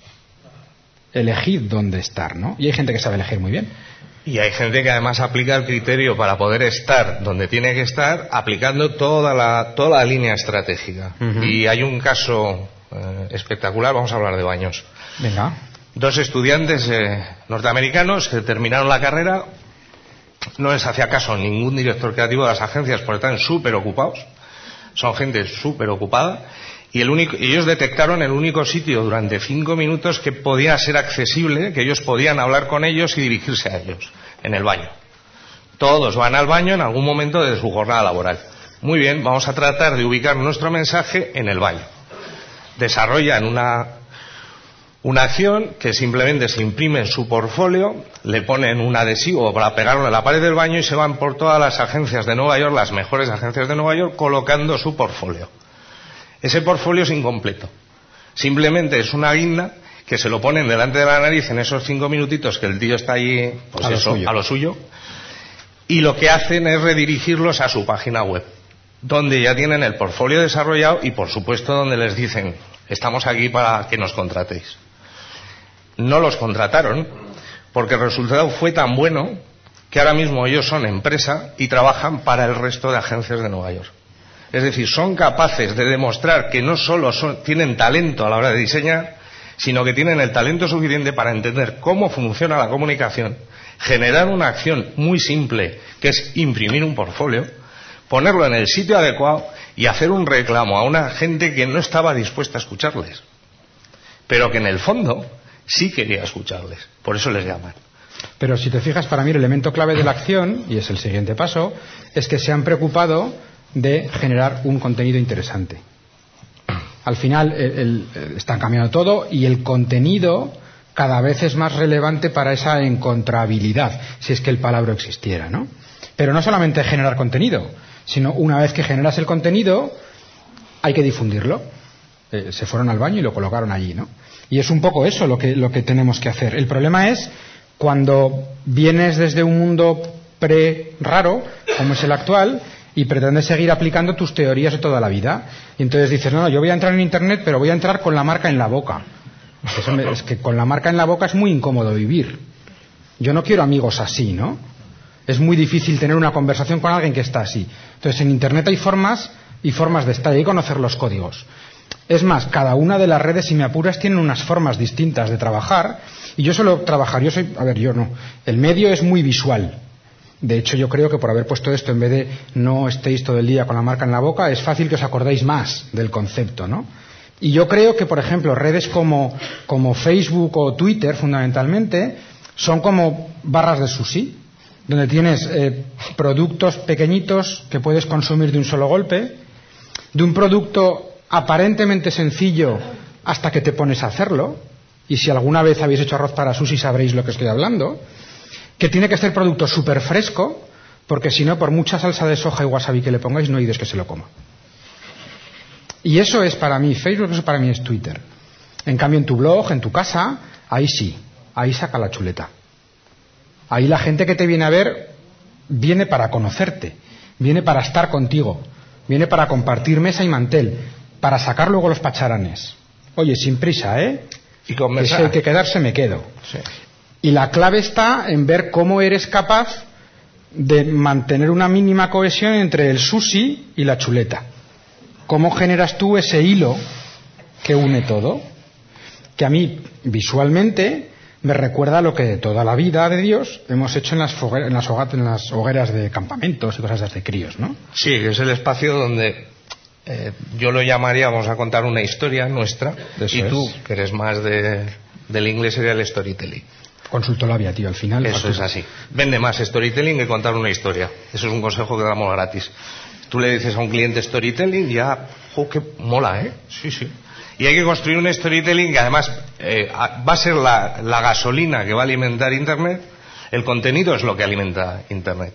Elegid dónde estar, ¿no? Y hay gente que sabe elegir muy bien. Y hay gente que además aplica el criterio para poder estar donde tiene que estar, aplicando toda la, toda la línea estratégica. Uh-huh. Y hay un caso eh, espectacular, vamos a hablar de baños. Venga. Dos estudiantes eh, norteamericanos que terminaron la carrera, no les hacía caso ningún director creativo de las agencias porque están súper ocupados, son gente súper ocupada, y el único, ellos detectaron el único sitio durante cinco minutos que podía ser accesible, que ellos podían hablar con ellos y dirigirse a ellos, en el baño. Todos van al baño en algún momento de su jornada laboral. Muy bien, vamos a tratar de ubicar nuestro mensaje en el baño. Desarrollan una... Una acción que simplemente se imprime en su portfolio, le ponen un adhesivo para pegarlo en la pared del baño y se van por todas las agencias de Nueva York, las mejores agencias de Nueva York, colocando su portfolio. Ese portfolio es incompleto. Simplemente es una guinda que se lo ponen delante de la nariz en esos cinco minutitos que el tío está allí, pues a, eso, lo suyo. a lo suyo, y lo que hacen es redirigirlos a su página web, donde ya tienen el portfolio desarrollado y, por supuesto, donde les dicen, estamos aquí para que nos contratéis. No los contrataron porque el resultado fue tan bueno que ahora mismo ellos son empresa y trabajan para el resto de agencias de Nueva York. Es decir, son capaces de demostrar que no solo son, tienen talento a la hora de diseñar, sino que tienen el talento suficiente para entender cómo funciona la comunicación, generar una acción muy simple, que es imprimir un portfolio, ponerlo en el sitio adecuado y hacer un reclamo a una gente que no estaba dispuesta a escucharles, pero que en el fondo sí quería escucharles. Por eso les llaman. Pero si te fijas, para mí el elemento clave de la acción, y es el siguiente paso, es que se han preocupado de generar un contenido interesante. Al final el, el, están cambiando todo y el contenido cada vez es más relevante para esa encontrabilidad, si es que el palabra existiera, ¿no? Pero no solamente generar contenido, sino una vez que generas el contenido hay que difundirlo. Eh, se fueron al baño y lo colocaron allí, ¿no? Y es un poco eso lo que, lo que tenemos que hacer. El problema es cuando vienes desde un mundo pre-raro, como es el actual, y pretendes seguir aplicando tus teorías de toda la vida. Y entonces dices, no, no, yo voy a entrar en Internet, pero voy a entrar con la marca en la boca. Eso me, es que con la marca en la boca es muy incómodo vivir. Yo no quiero amigos así, ¿no? Es muy difícil tener una conversación con alguien que está así. Entonces en Internet hay formas y formas de estar y hay que conocer los códigos. Es más, cada una de las redes, si me apuras, tienen unas formas distintas de trabajar. Y yo suelo trabajar, yo soy, a ver, yo no. El medio es muy visual. De hecho, yo creo que por haber puesto esto, en vez de no estéis todo el día con la marca en la boca, es fácil que os acordéis más del concepto, ¿no? Y yo creo que, por ejemplo, redes como, como Facebook o Twitter, fundamentalmente, son como barras de sushi, donde tienes eh, productos pequeñitos que puedes consumir de un solo golpe, de un producto aparentemente sencillo hasta que te pones a hacerlo, y si alguna vez habéis hecho arroz para sushi sabréis lo que estoy hablando, que tiene que ser producto súper fresco, porque si no, por mucha salsa de soja y wasabi que le pongáis, no hay Dios que se lo coma. Y eso es para mí Facebook, eso para mí es Twitter. En cambio, en tu blog, en tu casa, ahí sí, ahí saca la chuleta. Ahí la gente que te viene a ver viene para conocerte, viene para estar contigo, viene para compartir mesa y mantel, para sacar luego los pacharanes. Oye, sin prisa, ¿eh? Y conversar. Que si hay que quedarse, me quedo. Sí. Y la clave está en ver cómo eres capaz de mantener una mínima cohesión entre el sushi y la chuleta. ¿Cómo generas tú ese hilo que une todo? Que a mí, visualmente, me recuerda a lo que toda la vida de Dios hemos hecho en las, fogueras, en las, hogat, en las hogueras de campamentos y cosas de críos, ¿no? Sí, es el espacio donde eh, yo lo llamaría, vamos a contar una historia nuestra, Eso y tú, es. que eres más de, del inglés, sería el storytelling. Consultolabia, tío, al final. Eso es así. Vende más storytelling que contar una historia. Eso es un consejo que damos gratis. Tú le dices a un cliente storytelling y ya, ¡oh, qué mola, eh! Sí, sí. Y hay que construir un storytelling que además eh, va a ser la, la gasolina que va a alimentar Internet. El contenido es lo que alimenta Internet.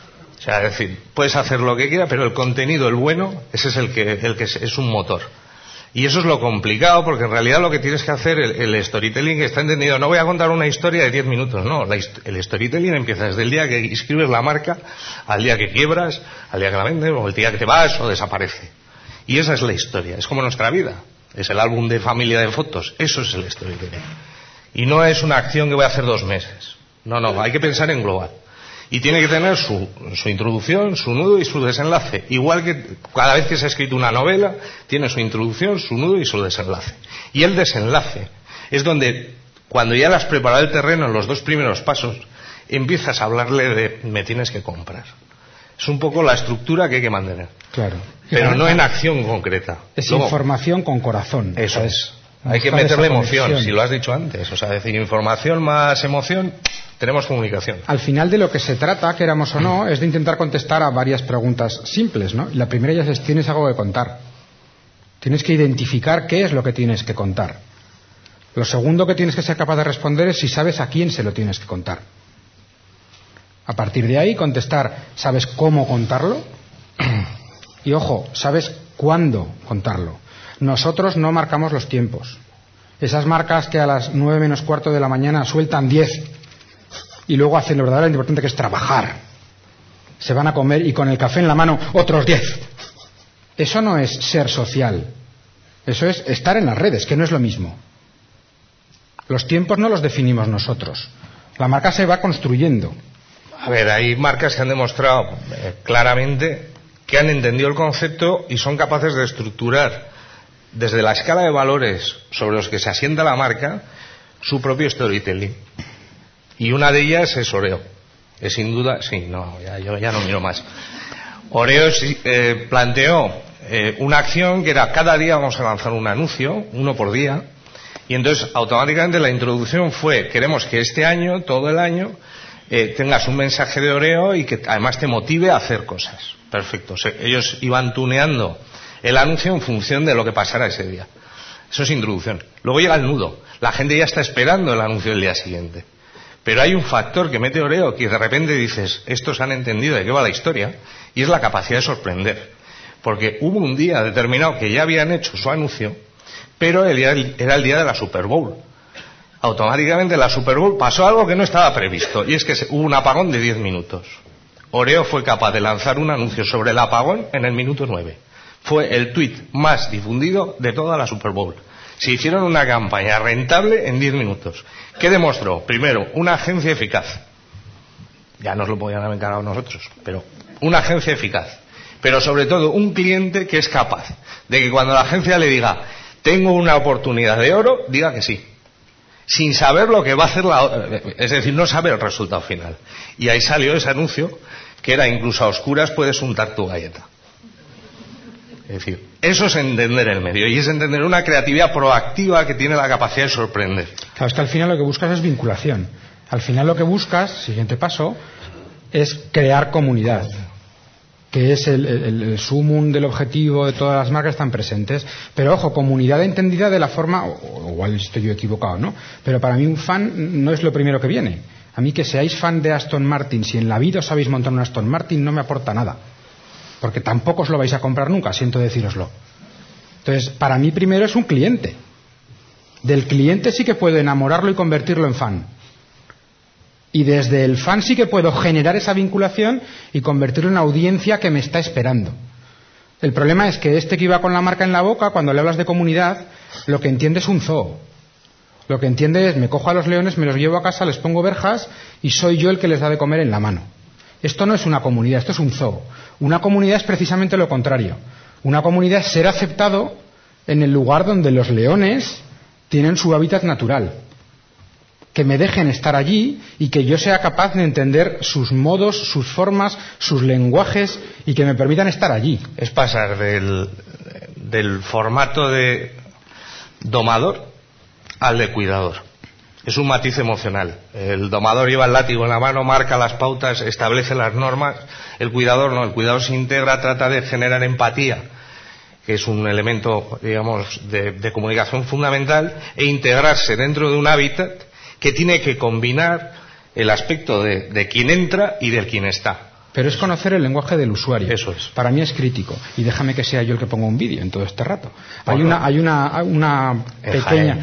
O sea, es decir, puedes hacer lo que quieras, pero el contenido, el bueno, ese es el que, el que es, es un motor. Y eso es lo complicado, porque en realidad lo que tienes que hacer, el, el storytelling está entendido. No voy a contar una historia de diez minutos, no. La, el storytelling empieza desde el día que inscribes la marca, al día que quiebras, al día que la vendes, o el día que te vas o desaparece. Y esa es la historia. Es como nuestra vida. Es el álbum de familia de fotos. Eso es el storytelling. Y no es una acción que voy a hacer dos meses. No, no. Hay que pensar en global. Y tiene que tener su, su introducción, su nudo y su desenlace. Igual que cada vez que se ha escrito una novela, tiene su introducción, su nudo y su desenlace. Y el desenlace es donde, cuando ya le has preparado el terreno en los dos primeros pasos, empiezas a hablarle de me tienes que comprar. Es un poco la estructura que hay que mantener. Claro. Pero no en acción concreta. Es Luego, información con corazón. Eso es. Hay que meterle emoción, si lo has dicho antes. O sea, decir información más emoción, tenemos comunicación. Al final de lo que se trata, queramos o no, es de intentar contestar a varias preguntas simples, ¿no? La primera ya es, ¿tienes algo que contar? Tienes que identificar qué es lo que tienes que contar. Lo segundo que tienes que ser capaz de responder es si sabes a quién se lo tienes que contar. A partir de ahí contestar, ¿sabes cómo contarlo? Y ojo, ¿sabes cuándo contarlo? Nosotros no marcamos los tiempos. Esas marcas que a las nueve menos cuarto de la mañana sueltan diez y luego hacen lo verdaderamente importante, que es trabajar. Se van a comer y con el café en la mano otros diez. Eso no es ser social. Eso es estar en las redes, que no es lo mismo. Los tiempos no los definimos nosotros. La marca se va construyendo. A ver, hay marcas que han demostrado eh, claramente que han entendido el concepto y son capaces de estructurar desde la escala de valores sobre los que se asienta la marca su propio storytelling. Y una de ellas es Oreo. Es sin duda, sí, no, ya, yo ya no miro más. Oreo eh, planteó eh, una acción que era: cada día vamos a lanzar un anuncio, uno por día. Y entonces automáticamente la introducción fue: queremos que este año, todo el año, eh, tengas un mensaje de Oreo y que además te motive a hacer cosas. Perfecto. O sea, ellos iban tuneando el anuncio en función de lo que pasara ese día. Eso es introducción. Luego llega el nudo. La gente ya está esperando el anuncio del día siguiente. Pero hay un factor que mete Oreo que de repente dices: estos han entendido de qué va la historia, y es la capacidad de sorprender. Porque hubo un día determinado que ya habían hecho su anuncio, pero el día, era el día de la Super Bowl. Automáticamente en la Super Bowl pasó algo que no estaba previsto, y es que hubo un apagón de diez minutos. Oreo fue capaz de lanzar un anuncio sobre el apagón en el minuto nueve. Fue el tuit más difundido de toda la Super Bowl. Se hicieron una campaña rentable en diez minutos. ¿Qué demostró? Primero, una agencia eficaz. Ya nos lo podían haber encargado nosotros, pero una agencia eficaz. Pero sobre todo, un cliente que es capaz de que cuando la agencia le diga: tengo una oportunidad de oro, diga que sí, sin saber lo que va a hacer la, es decir, no sabe el resultado final. Y ahí salió ese anuncio que era: incluso a oscuras puedes untar tu galleta. Es decir, eso es entender el medio, y es entender una creatividad proactiva que tiene la capacidad de sorprender. Claro, es que al final lo que buscas es vinculación. Al final lo que buscas, siguiente paso, es crear comunidad, que es el, el, el sumum del objetivo de todas las marcas que están presentes. Pero ojo, comunidad entendida de la forma, o, o igual estoy yo equivocado, ¿no? Pero para mí un fan no es lo primero que viene. A mí que seáis fan de Aston Martin, si en la vida os habéis montado un Aston Martin, no me aporta nada, porque tampoco os lo vais a comprar nunca, siento decíroslo. Entonces, para mí primero es un cliente. Del cliente sí que puedo enamorarlo y convertirlo en fan. Y desde el fan sí que puedo generar esa vinculación y convertirlo en una audiencia que me está esperando. El problema es que este que iba con la marca en la boca, cuando le hablas de comunidad, lo que entiende es un zoo. Lo que entiende es: me cojo a los leones, me los llevo a casa, les pongo verjas y soy yo el que les da de comer en la mano. Esto no es una comunidad, esto es un zoo. Una comunidad es precisamente lo contrario. Una comunidad es ser aceptado en el lugar donde los leones tienen su hábitat natural. Que me dejen estar allí y que yo sea capaz de entender sus modos, sus formas, sus lenguajes, y que me permitan estar allí. Es pasar del, del formato de domador al de cuidador. Es un matiz emocional. El domador lleva el látigo en la mano, marca las pautas, establece las normas. El cuidador no, el cuidador se integra, trata de generar empatía, que es un elemento, digamos, de, de comunicación fundamental, e integrarse dentro de un hábitat que tiene que combinar el aspecto de, de quien entra y del quien está. Pero es conocer el lenguaje del usuario. Eso es. Para mí es crítico. Y déjame que sea yo el que ponga un vídeo en todo este rato. Hay una, hay una, una pequeña...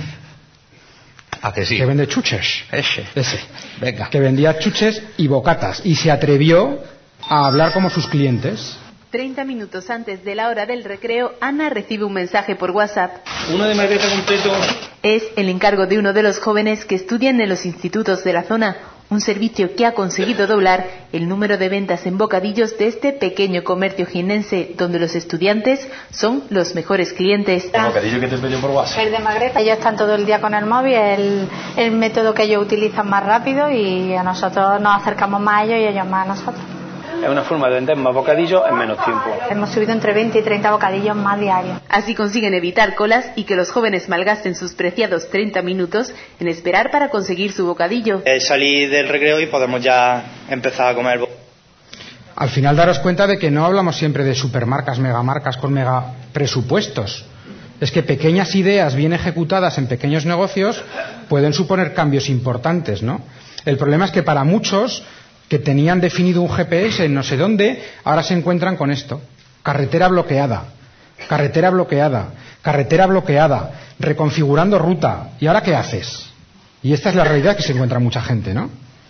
¿A que sí? Que vende chuches. Ese. Ese. Venga. Que vendía chuches y bocatas. Y se atrevió a hablar como sus clientes. Treinta minutos antes de la hora del recreo, Ana recibe un mensaje por WhatsApp. Uno de margarita completo. Es el encargo de uno de los jóvenes que estudian en los institutos de la zona, un servicio que ha conseguido doblar el número de ventas en bocadillos de este pequeño comercio jiennense, donde los estudiantes son los mejores clientes. El bocadillo que te pidió por WhatsApp. El de Magreta. Ellos están todo el día con el móvil, el, el método que ellos utilizan más rápido, y a nosotros nos acercamos más a ellos y ellos más a nosotros. Es una forma de vender más bocadillos en menos tiempo. Hemos subido entre veinte y treinta bocadillos más diarios. Así consiguen evitar colas y que los jóvenes malgasten sus preciados treinta minutos en esperar para conseguir su bocadillo. Eh, salí del recreo y podemos ya empezar a comer. Al final daros cuenta de que no hablamos siempre de supermarcas, megamarcas con mega presupuestos. Es que pequeñas ideas bien ejecutadas en pequeños negocios pueden suponer cambios importantes, ¿no? El problema es que para muchos que tenían definido un G P S en no sé dónde, ahora se encuentran con esto. Carretera bloqueada, carretera bloqueada, carretera bloqueada, reconfigurando ruta. ¿Y ahora qué haces? Y esta es la realidad que se encuentra mucha gente, ¿no?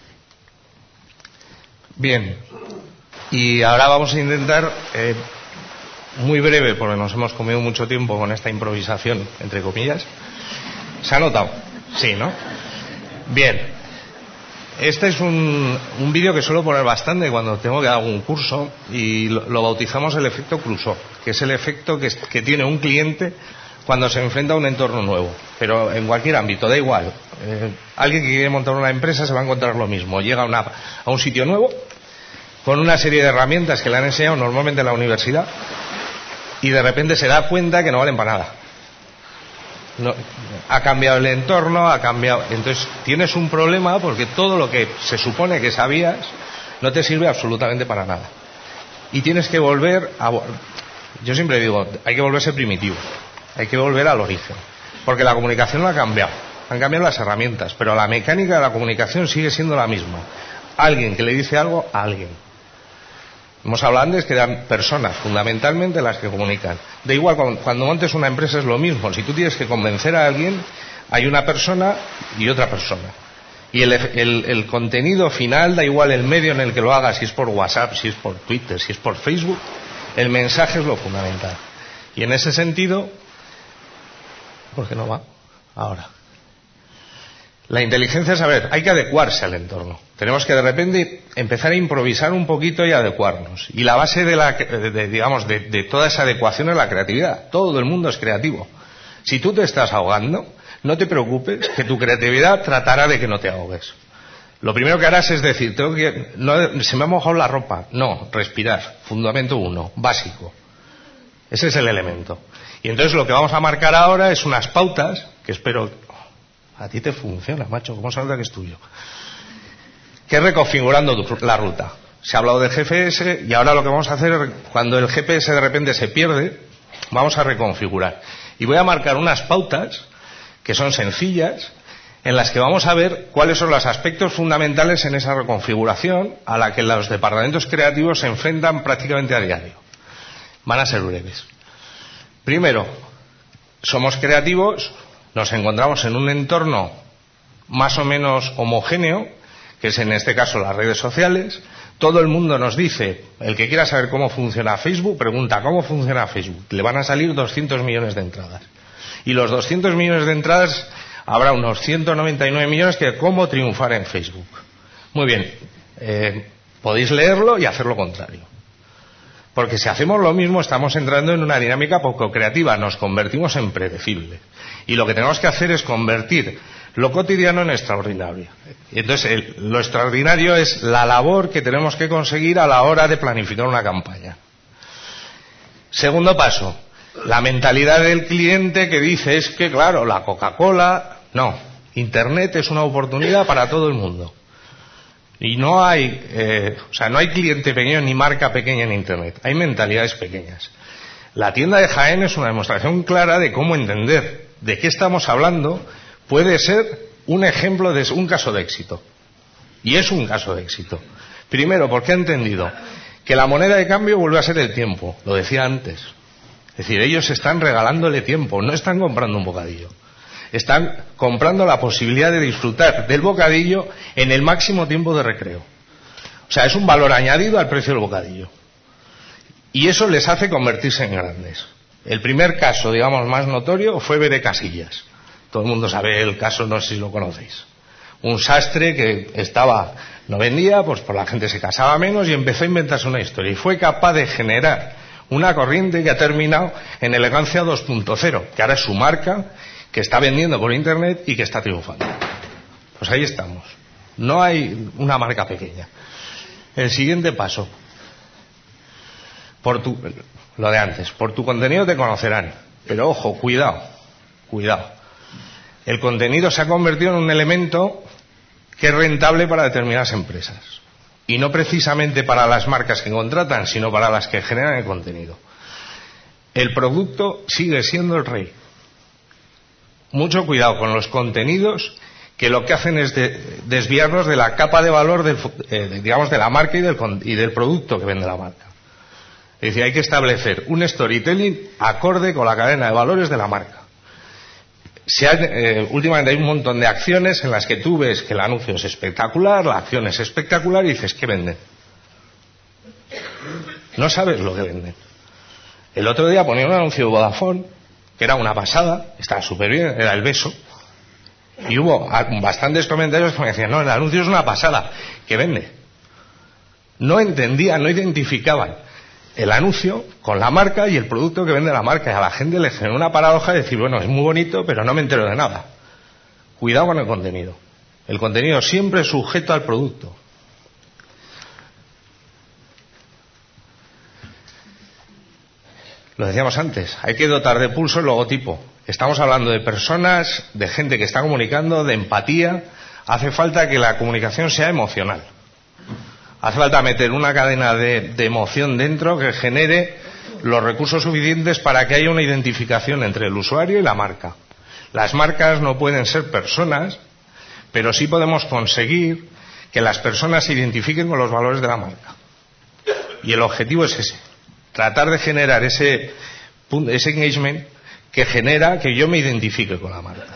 Bien. Y ahora vamos a intentar, eh, muy breve, porque nos hemos comido mucho tiempo con esta improvisación, entre comillas. ¿Se ha notado? Sí, ¿no? Bien. Este es un, un vídeo que suelo poner bastante cuando tengo que dar algún curso y lo, lo bautizamos el efecto Crusoe, que es el efecto que, que tiene un cliente cuando se enfrenta a un entorno nuevo, pero en cualquier ámbito, da igual. Eh, alguien que quiere montar una empresa se va a encontrar lo mismo. Llega a, una, a un sitio nuevo con una serie de herramientas que le han enseñado normalmente en la universidad y de repente se da cuenta que no valen para nada. No, ha cambiado el entorno, ha cambiado. Entonces tienes un problema porque todo lo que se supone que sabías no te sirve absolutamente para nada. Y tienes que volver a. Yo siempre digo, hay que volverse primitivo, hay que volver al origen, porque la comunicación no ha cambiado, han cambiado las herramientas, pero la mecánica de la comunicación sigue siendo la misma. Alguien que le dice algo a alguien. Hemos hablado antes que eran personas, fundamentalmente las que comunican. Da igual, cuando montes una empresa es lo mismo. Si tú tienes que convencer a alguien, hay una persona y otra persona. Y el, el, el contenido final, da igual el medio en el que lo hagas, si es por WhatsApp, si es por Twitter, si es por Facebook, el mensaje es lo fundamental. Y en ese sentido, ¿por qué no va? Ahora. La inteligencia es saber, hay que adecuarse al entorno. Tenemos que de repente empezar a improvisar un poquito y adecuarnos. Y la base de la, de, de, digamos, de, de toda esa adecuación es la creatividad. Todo el mundo es creativo. Si tú te estás ahogando, no te preocupes, que tu creatividad tratará de que no te ahogues. Lo primero que harás es decir, tengo que, no, se me ha mojado la ropa. No, respirar. Fundamento uno, básico. Ese es el elemento. Y entonces lo que vamos a marcar ahora es unas pautas que espero. A ti te funciona, macho, ¿cómo se nota que es tuyo? Que es reconfigurando la ruta. Se ha hablado de G P S y ahora lo que vamos a hacer es, cuando el G P S de repente se pierde, vamos a reconfigurar. Y voy a marcar unas pautas que son sencillas, en las que vamos a ver cuáles son los aspectos fundamentales en esa reconfiguración a la que los departamentos creativos se enfrentan prácticamente a diario. Van a ser breves. Primero, somos creativos. Nos encontramos en un entorno más o menos homogéneo, que es en este caso las redes sociales. Todo el mundo nos dice, el que quiera saber cómo funciona Facebook, pregunta cómo funciona Facebook. Le van a salir doscientos millones de entradas. Y los doscientos millones de entradas, habrá unos ciento noventa y nueve millones que cómo triunfar en Facebook. Muy bien, eh, podéis leerlo y hacer lo contrario. Porque si hacemos lo mismo estamos entrando en una dinámica poco creativa, nos convertimos en predecible. Y lo que tenemos que hacer es convertir lo cotidiano en extraordinario. Y entonces el, lo extraordinario es la labor que tenemos que conseguir a la hora de planificar una campaña. Segundo paso, la mentalidad del cliente que dice es que claro, la Coca-Cola, no, Internet es una oportunidad para todo el mundo. Y no hay, eh, o sea, no hay cliente pequeño ni marca pequeña en Internet. Hay mentalidades pequeñas. La tienda de Jaén es una demostración clara de cómo entender de qué estamos hablando. Puede ser un ejemplo de un caso de éxito. Y es un caso de éxito. Primero, porque ha entendido que la moneda de cambio vuelve a ser el tiempo. Lo decía antes. Es decir, ellos están regalándole tiempo, no están comprando un bocadillo. Están comprando la posibilidad de disfrutar del bocadillo en el máximo tiempo de recreo. O sea, es un valor añadido al precio del bocadillo. Y eso les hace convertirse en grandes. El primer caso, digamos, más notorio fue Bere Casillas. Todo el mundo sabe el caso, no sé si lo conocéis. Un sastre que estaba, no vendía, pues por la gente se casaba menos y empezó a inventarse una historia. Y fue capaz de generar una corriente que ha terminado en Elegancia dos punto cero, que ahora es su marca, que está vendiendo por Internet y que está triunfando. Pues ahí estamos. No hay una marca pequeña. El siguiente paso. Por tu, lo de antes. Por tu contenido te conocerán. Pero ojo, cuidado. Cuidado. El contenido se ha convertido en un elemento que es rentable para determinadas empresas. Y no precisamente para las marcas que contratan, sino para las que generan el contenido. el producto sigue siendo el rey. Mucho cuidado con los contenidos que lo que hacen es de, desviarnos de la capa de valor del, eh, de, digamos, de la marca y del, y del producto que vende la marca. Es decir, hay que establecer un storytelling acorde con la cadena de valores de la marca. Se ha, eh, últimamente hay un montón de acciones en las que tú ves que el anuncio es espectacular, la acción es espectacular y dices, ¿qué venden? No sabes lo que venden. El otro día ponía un anuncio de Vodafone, que era una pasada, estaba súper bien, era el beso, y hubo bastantes comentarios que me decían, no, el anuncio es una pasada, ¿qué vende? No entendían, no identificaban el anuncio con la marca y el producto que vende la marca, y a la gente le generó una paradoja de decir, bueno, es muy bonito, pero no me entero de nada. Cuidado con el contenido. El contenido siempre es sujeto al producto. Lo decíamos antes, hay que dotar de pulso el logotipo. Estamos hablando de personas, de gente que está comunicando, de empatía. Hace falta que la comunicación sea emocional. Hace falta meter una cadena de, de emoción dentro que genere los recursos suficientes para que haya una identificación entre el usuario y la marca. Las marcas no pueden ser personas, pero sí podemos conseguir que las personas se identifiquen con los valores de la marca. Y el objetivo es ese. Tratar de generar ese, ese engagement que genera que yo me identifique con la marca.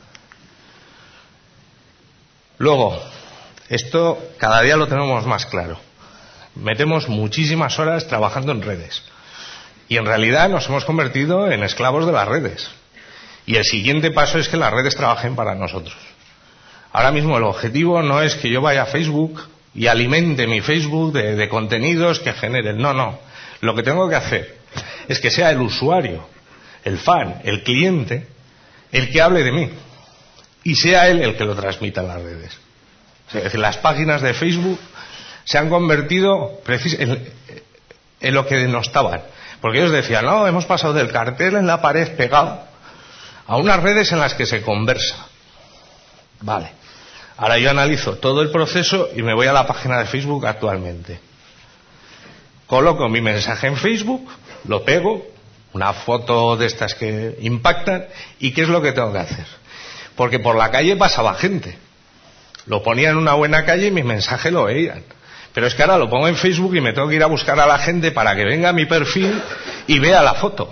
Luego, esto cada día lo tenemos más claro. Metemos muchísimas horas trabajando en redes. Y en realidad nos hemos convertido en esclavos de las redes. Y el siguiente paso es que las redes trabajen para nosotros. Ahora mismo el objetivo no es que yo vaya a Facebook y alimente mi Facebook de, de contenidos que generen. No, no. Lo que tengo que hacer es que sea el usuario, el fan, el cliente, el que hable de mí. Y sea él el que lo transmita en las redes. Es decir, las páginas de Facebook se han convertido en, en lo que denostaban. Porque ellos decían, no, hemos pasado del cartel en la pared pegado a unas redes en las que se conversa. Vale. Ahora yo analizo todo el proceso y me voy a la página de Facebook actualmente. Coloco mi mensaje en Facebook, lo pego, una foto de estas que impactan, y ¿qué es lo que tengo que hacer? Porque por la calle pasaba gente. Lo ponía en una buena calle y mi mensaje lo veían. Pero es que ahora lo pongo en Facebook y me tengo que ir a buscar a la gente para que venga a mi perfil y vea la foto.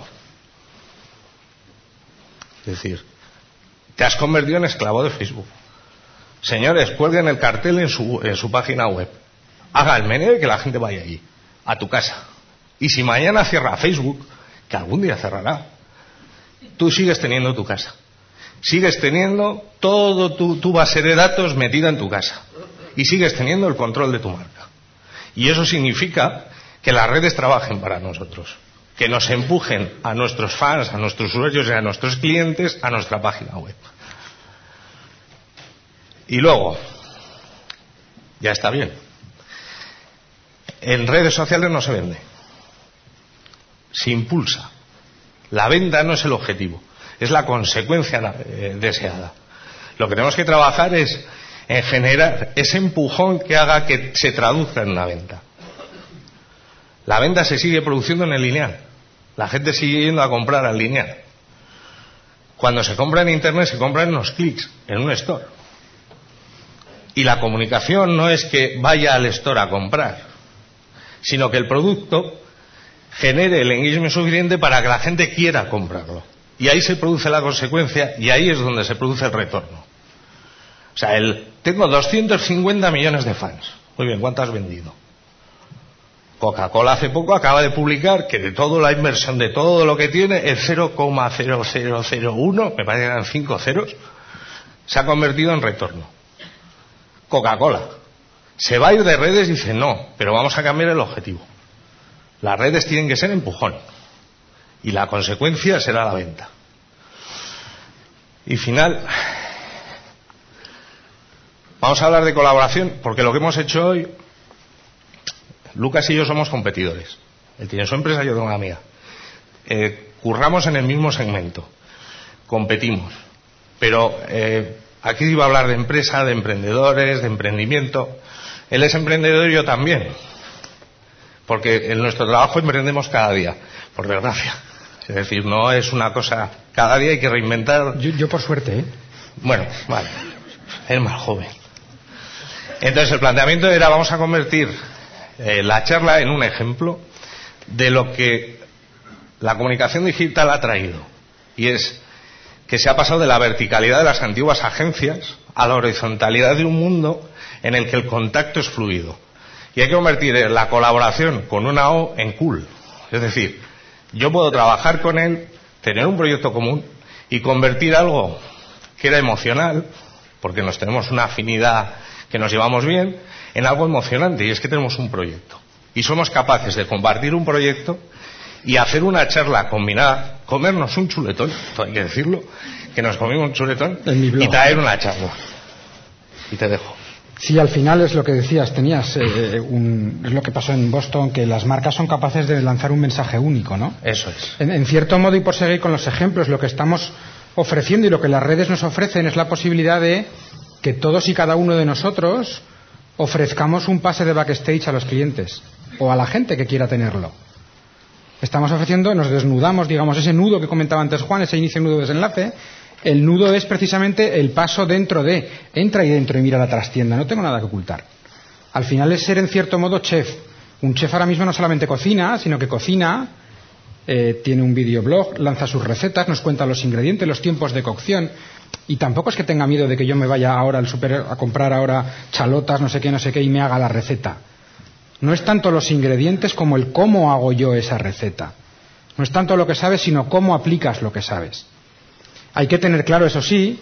Es decir, te has convertido en esclavo de Facebook. Señores, cuelguen el cartel en su, en su página web. Haga el meneo y que la gente vaya allí, a tu casa. Y si mañana cierra Facebook, que algún día cerrará, tú sigues teniendo tu casa. Sigues teniendo todo tu, tu base de datos metida en tu casa. Y sigues teniendo el control de tu marca. Y eso significa que las redes trabajen para nosotros. Que nos empujen a nuestros fans, a nuestros usuarios y a nuestros clientes a nuestra página web. Y luego, ya está bien. En redes sociales no se vende. Se impulsa. La venta no es el objetivo. Es la consecuencia eh, deseada. Lo que tenemos que trabajar es en generar ese empujón que haga que se traduzca en una venta. La venta se sigue produciendo en el lineal. La gente sigue yendo a comprar al lineal. Cuando se compra en internet se compra en unos clics, en un store. Y la comunicación no es que vaya al store a comprar, sino que el producto genere el engagement suficiente para que la gente quiera comprarlo. Y ahí se produce la consecuencia y ahí es donde se produce el retorno. O sea, el, tengo doscientos cincuenta millones de fans. Muy bien, ¿cuánto has vendido? Coca-Cola hace poco acaba de publicar que de toda la inversión, de todo lo que tiene, el cero coma cero cero cero uno, me parece que eran cinco ceros, se ha convertido en retorno. Coca-Cola se va a ir de redes y dice no, pero vamos a cambiar el objetivo. Las redes tienen que ser empujón y la consecuencia será la venta. Y final, vamos a hablar de colaboración, porque lo que hemos hecho hoy, Lucas y yo somos competidores. Él tiene su empresa, yo tengo la mía. Eh, curramos en el mismo segmento, competimos, pero eh, aquí iba a hablar de empresa, de emprendedores, de emprendimiento. Él es emprendedor y yo también, porque en nuestro trabajo emprendemos cada día, por desgracia. Es decir, no es una cosa... Cada día hay que reinventar... Yo, yo por suerte, ¿eh? Bueno, vale. Es más joven. Entonces el planteamiento era, vamos a convertir eh, la charla en un ejemplo de lo que la comunicación digital ha traído. Y es que se ha pasado de la verticalidad de las antiguas agencias a la horizontalidad de un mundo en el que el contacto es fluido. Y hay que convertir la colaboración con una O en cool. Es decir, yo puedo trabajar con él, tener un proyecto común y convertir algo que era emocional, porque nos tenemos una afinidad que nos llevamos bien, en algo emocionante, y es que tenemos un proyecto. Y somos capaces de compartir un proyecto y hacer una charla combinada, comernos un chuletón, esto hay que decirlo, que nos comimos un chuletón, y traer una charla. Y te dejo. Sí, al final es lo que decías, tenías eh, un, es lo que pasó en Boston, que las marcas son capaces de lanzar un mensaje único, ¿no? Eso es. En, en cierto modo, y por seguir con los ejemplos, lo que estamos ofreciendo y lo que las redes nos ofrecen es la posibilidad de que todos y cada uno de nosotros ofrezcamos un pase de backstage a los clientes o a la gente que quiera tenerlo. Estamos ofreciendo, nos desnudamos, digamos, ese nudo que comentaba antes Juan, ese inicio, nudo, desenlace. El nudo es precisamente el paso dentro de, entra ahí dentro y mira la trastienda, no tengo nada que ocultar. Al final es ser en cierto modo chef. Un chef ahora mismo no solamente cocina, sino que cocina, eh, tiene un videoblog, lanza sus recetas, nos cuenta los ingredientes, los tiempos de cocción, y tampoco es que tenga miedo de que yo me vaya ahora al súper a comprar ahora chalotas, no sé qué, no sé qué, y me haga la receta. No es tanto los ingredientes como el cómo hago yo esa receta. No es tanto lo que sabes, sino cómo aplicas lo que sabes. Hay que tener claro, eso sí,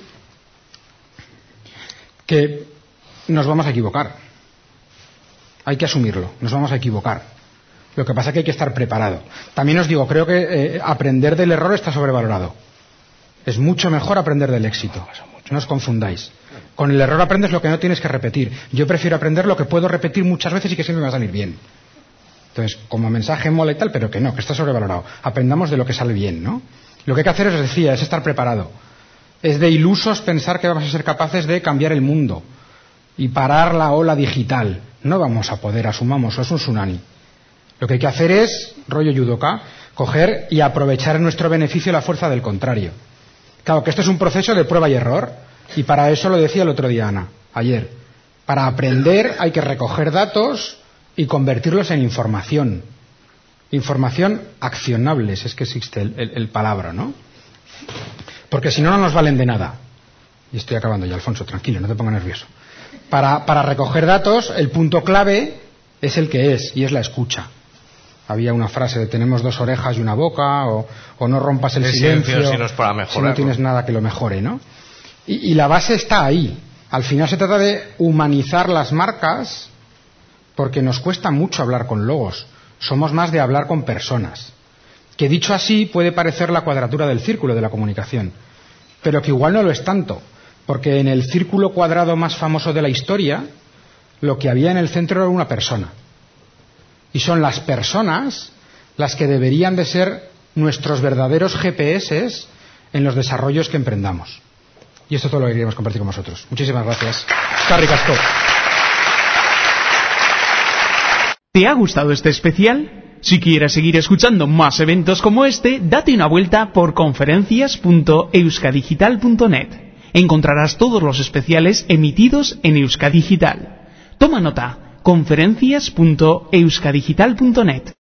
que nos vamos a equivocar. Hay que asumirlo, nos vamos a equivocar. Lo que pasa es que hay que estar preparado. También os digo, creo que eh, aprender del error está sobrevalorado. Es mucho mejor aprender del éxito. No os confundáis. Con el error aprendes lo que no tienes que repetir. Yo prefiero aprender lo que puedo repetir muchas veces y que siempre me va a salir bien. Entonces, como mensaje mola y tal, pero que no, que está sobrevalorado. Aprendamos de lo que sale bien, ¿no? Lo que hay que hacer, os decía, es estar preparado. Es de ilusos pensar que vamos a ser capaces de cambiar el mundo y parar la ola digital. No vamos a poder, asumamos, es un tsunami. Lo que hay que hacer es, rollo judoka, coger y aprovechar en nuestro beneficio la fuerza del contrario. Claro que esto es un proceso de prueba y error, y para eso lo decía el otro día Ana, ayer. Para aprender hay que recoger datos y convertirlos en información. Información accionable, si es que existe el, el, el palabra, ¿no? Porque si no, no nos valen de nada. Y estoy acabando ya, Alfonso, tranquilo, no te pongas nervioso. Para, para recoger datos, el punto clave es el que es, y es la escucha. Había una frase de tenemos dos orejas y una boca, o, o no rompas el, el silencio, silencio si, no es para si no tienes nada que lo mejore, ¿no? Y, y la base está ahí. Al final se trata de humanizar las marcas, porque nos cuesta mucho hablar con logos. Somos más de hablar con personas. Que dicho así puede parecer la cuadratura del círculo de la comunicación, pero que igual no lo es tanto, porque en el círculo cuadrado más famoso de la historia, lo que había en el centro era una persona. Y son las personas las que deberían de ser nuestros verdaderos G P S en los desarrollos que emprendamos. Y esto todo lo queríamos compartir con vosotros. Muchísimas gracias. Está ricasco. ¿Te ha gustado este especial? Si quieres seguir escuchando más eventos como este, date una vuelta por conferencias punto euskadigital punto net. Encontrarás todos los especiales emitidos en Euskadigital. Toma nota, conferencias punto euskadigital punto net.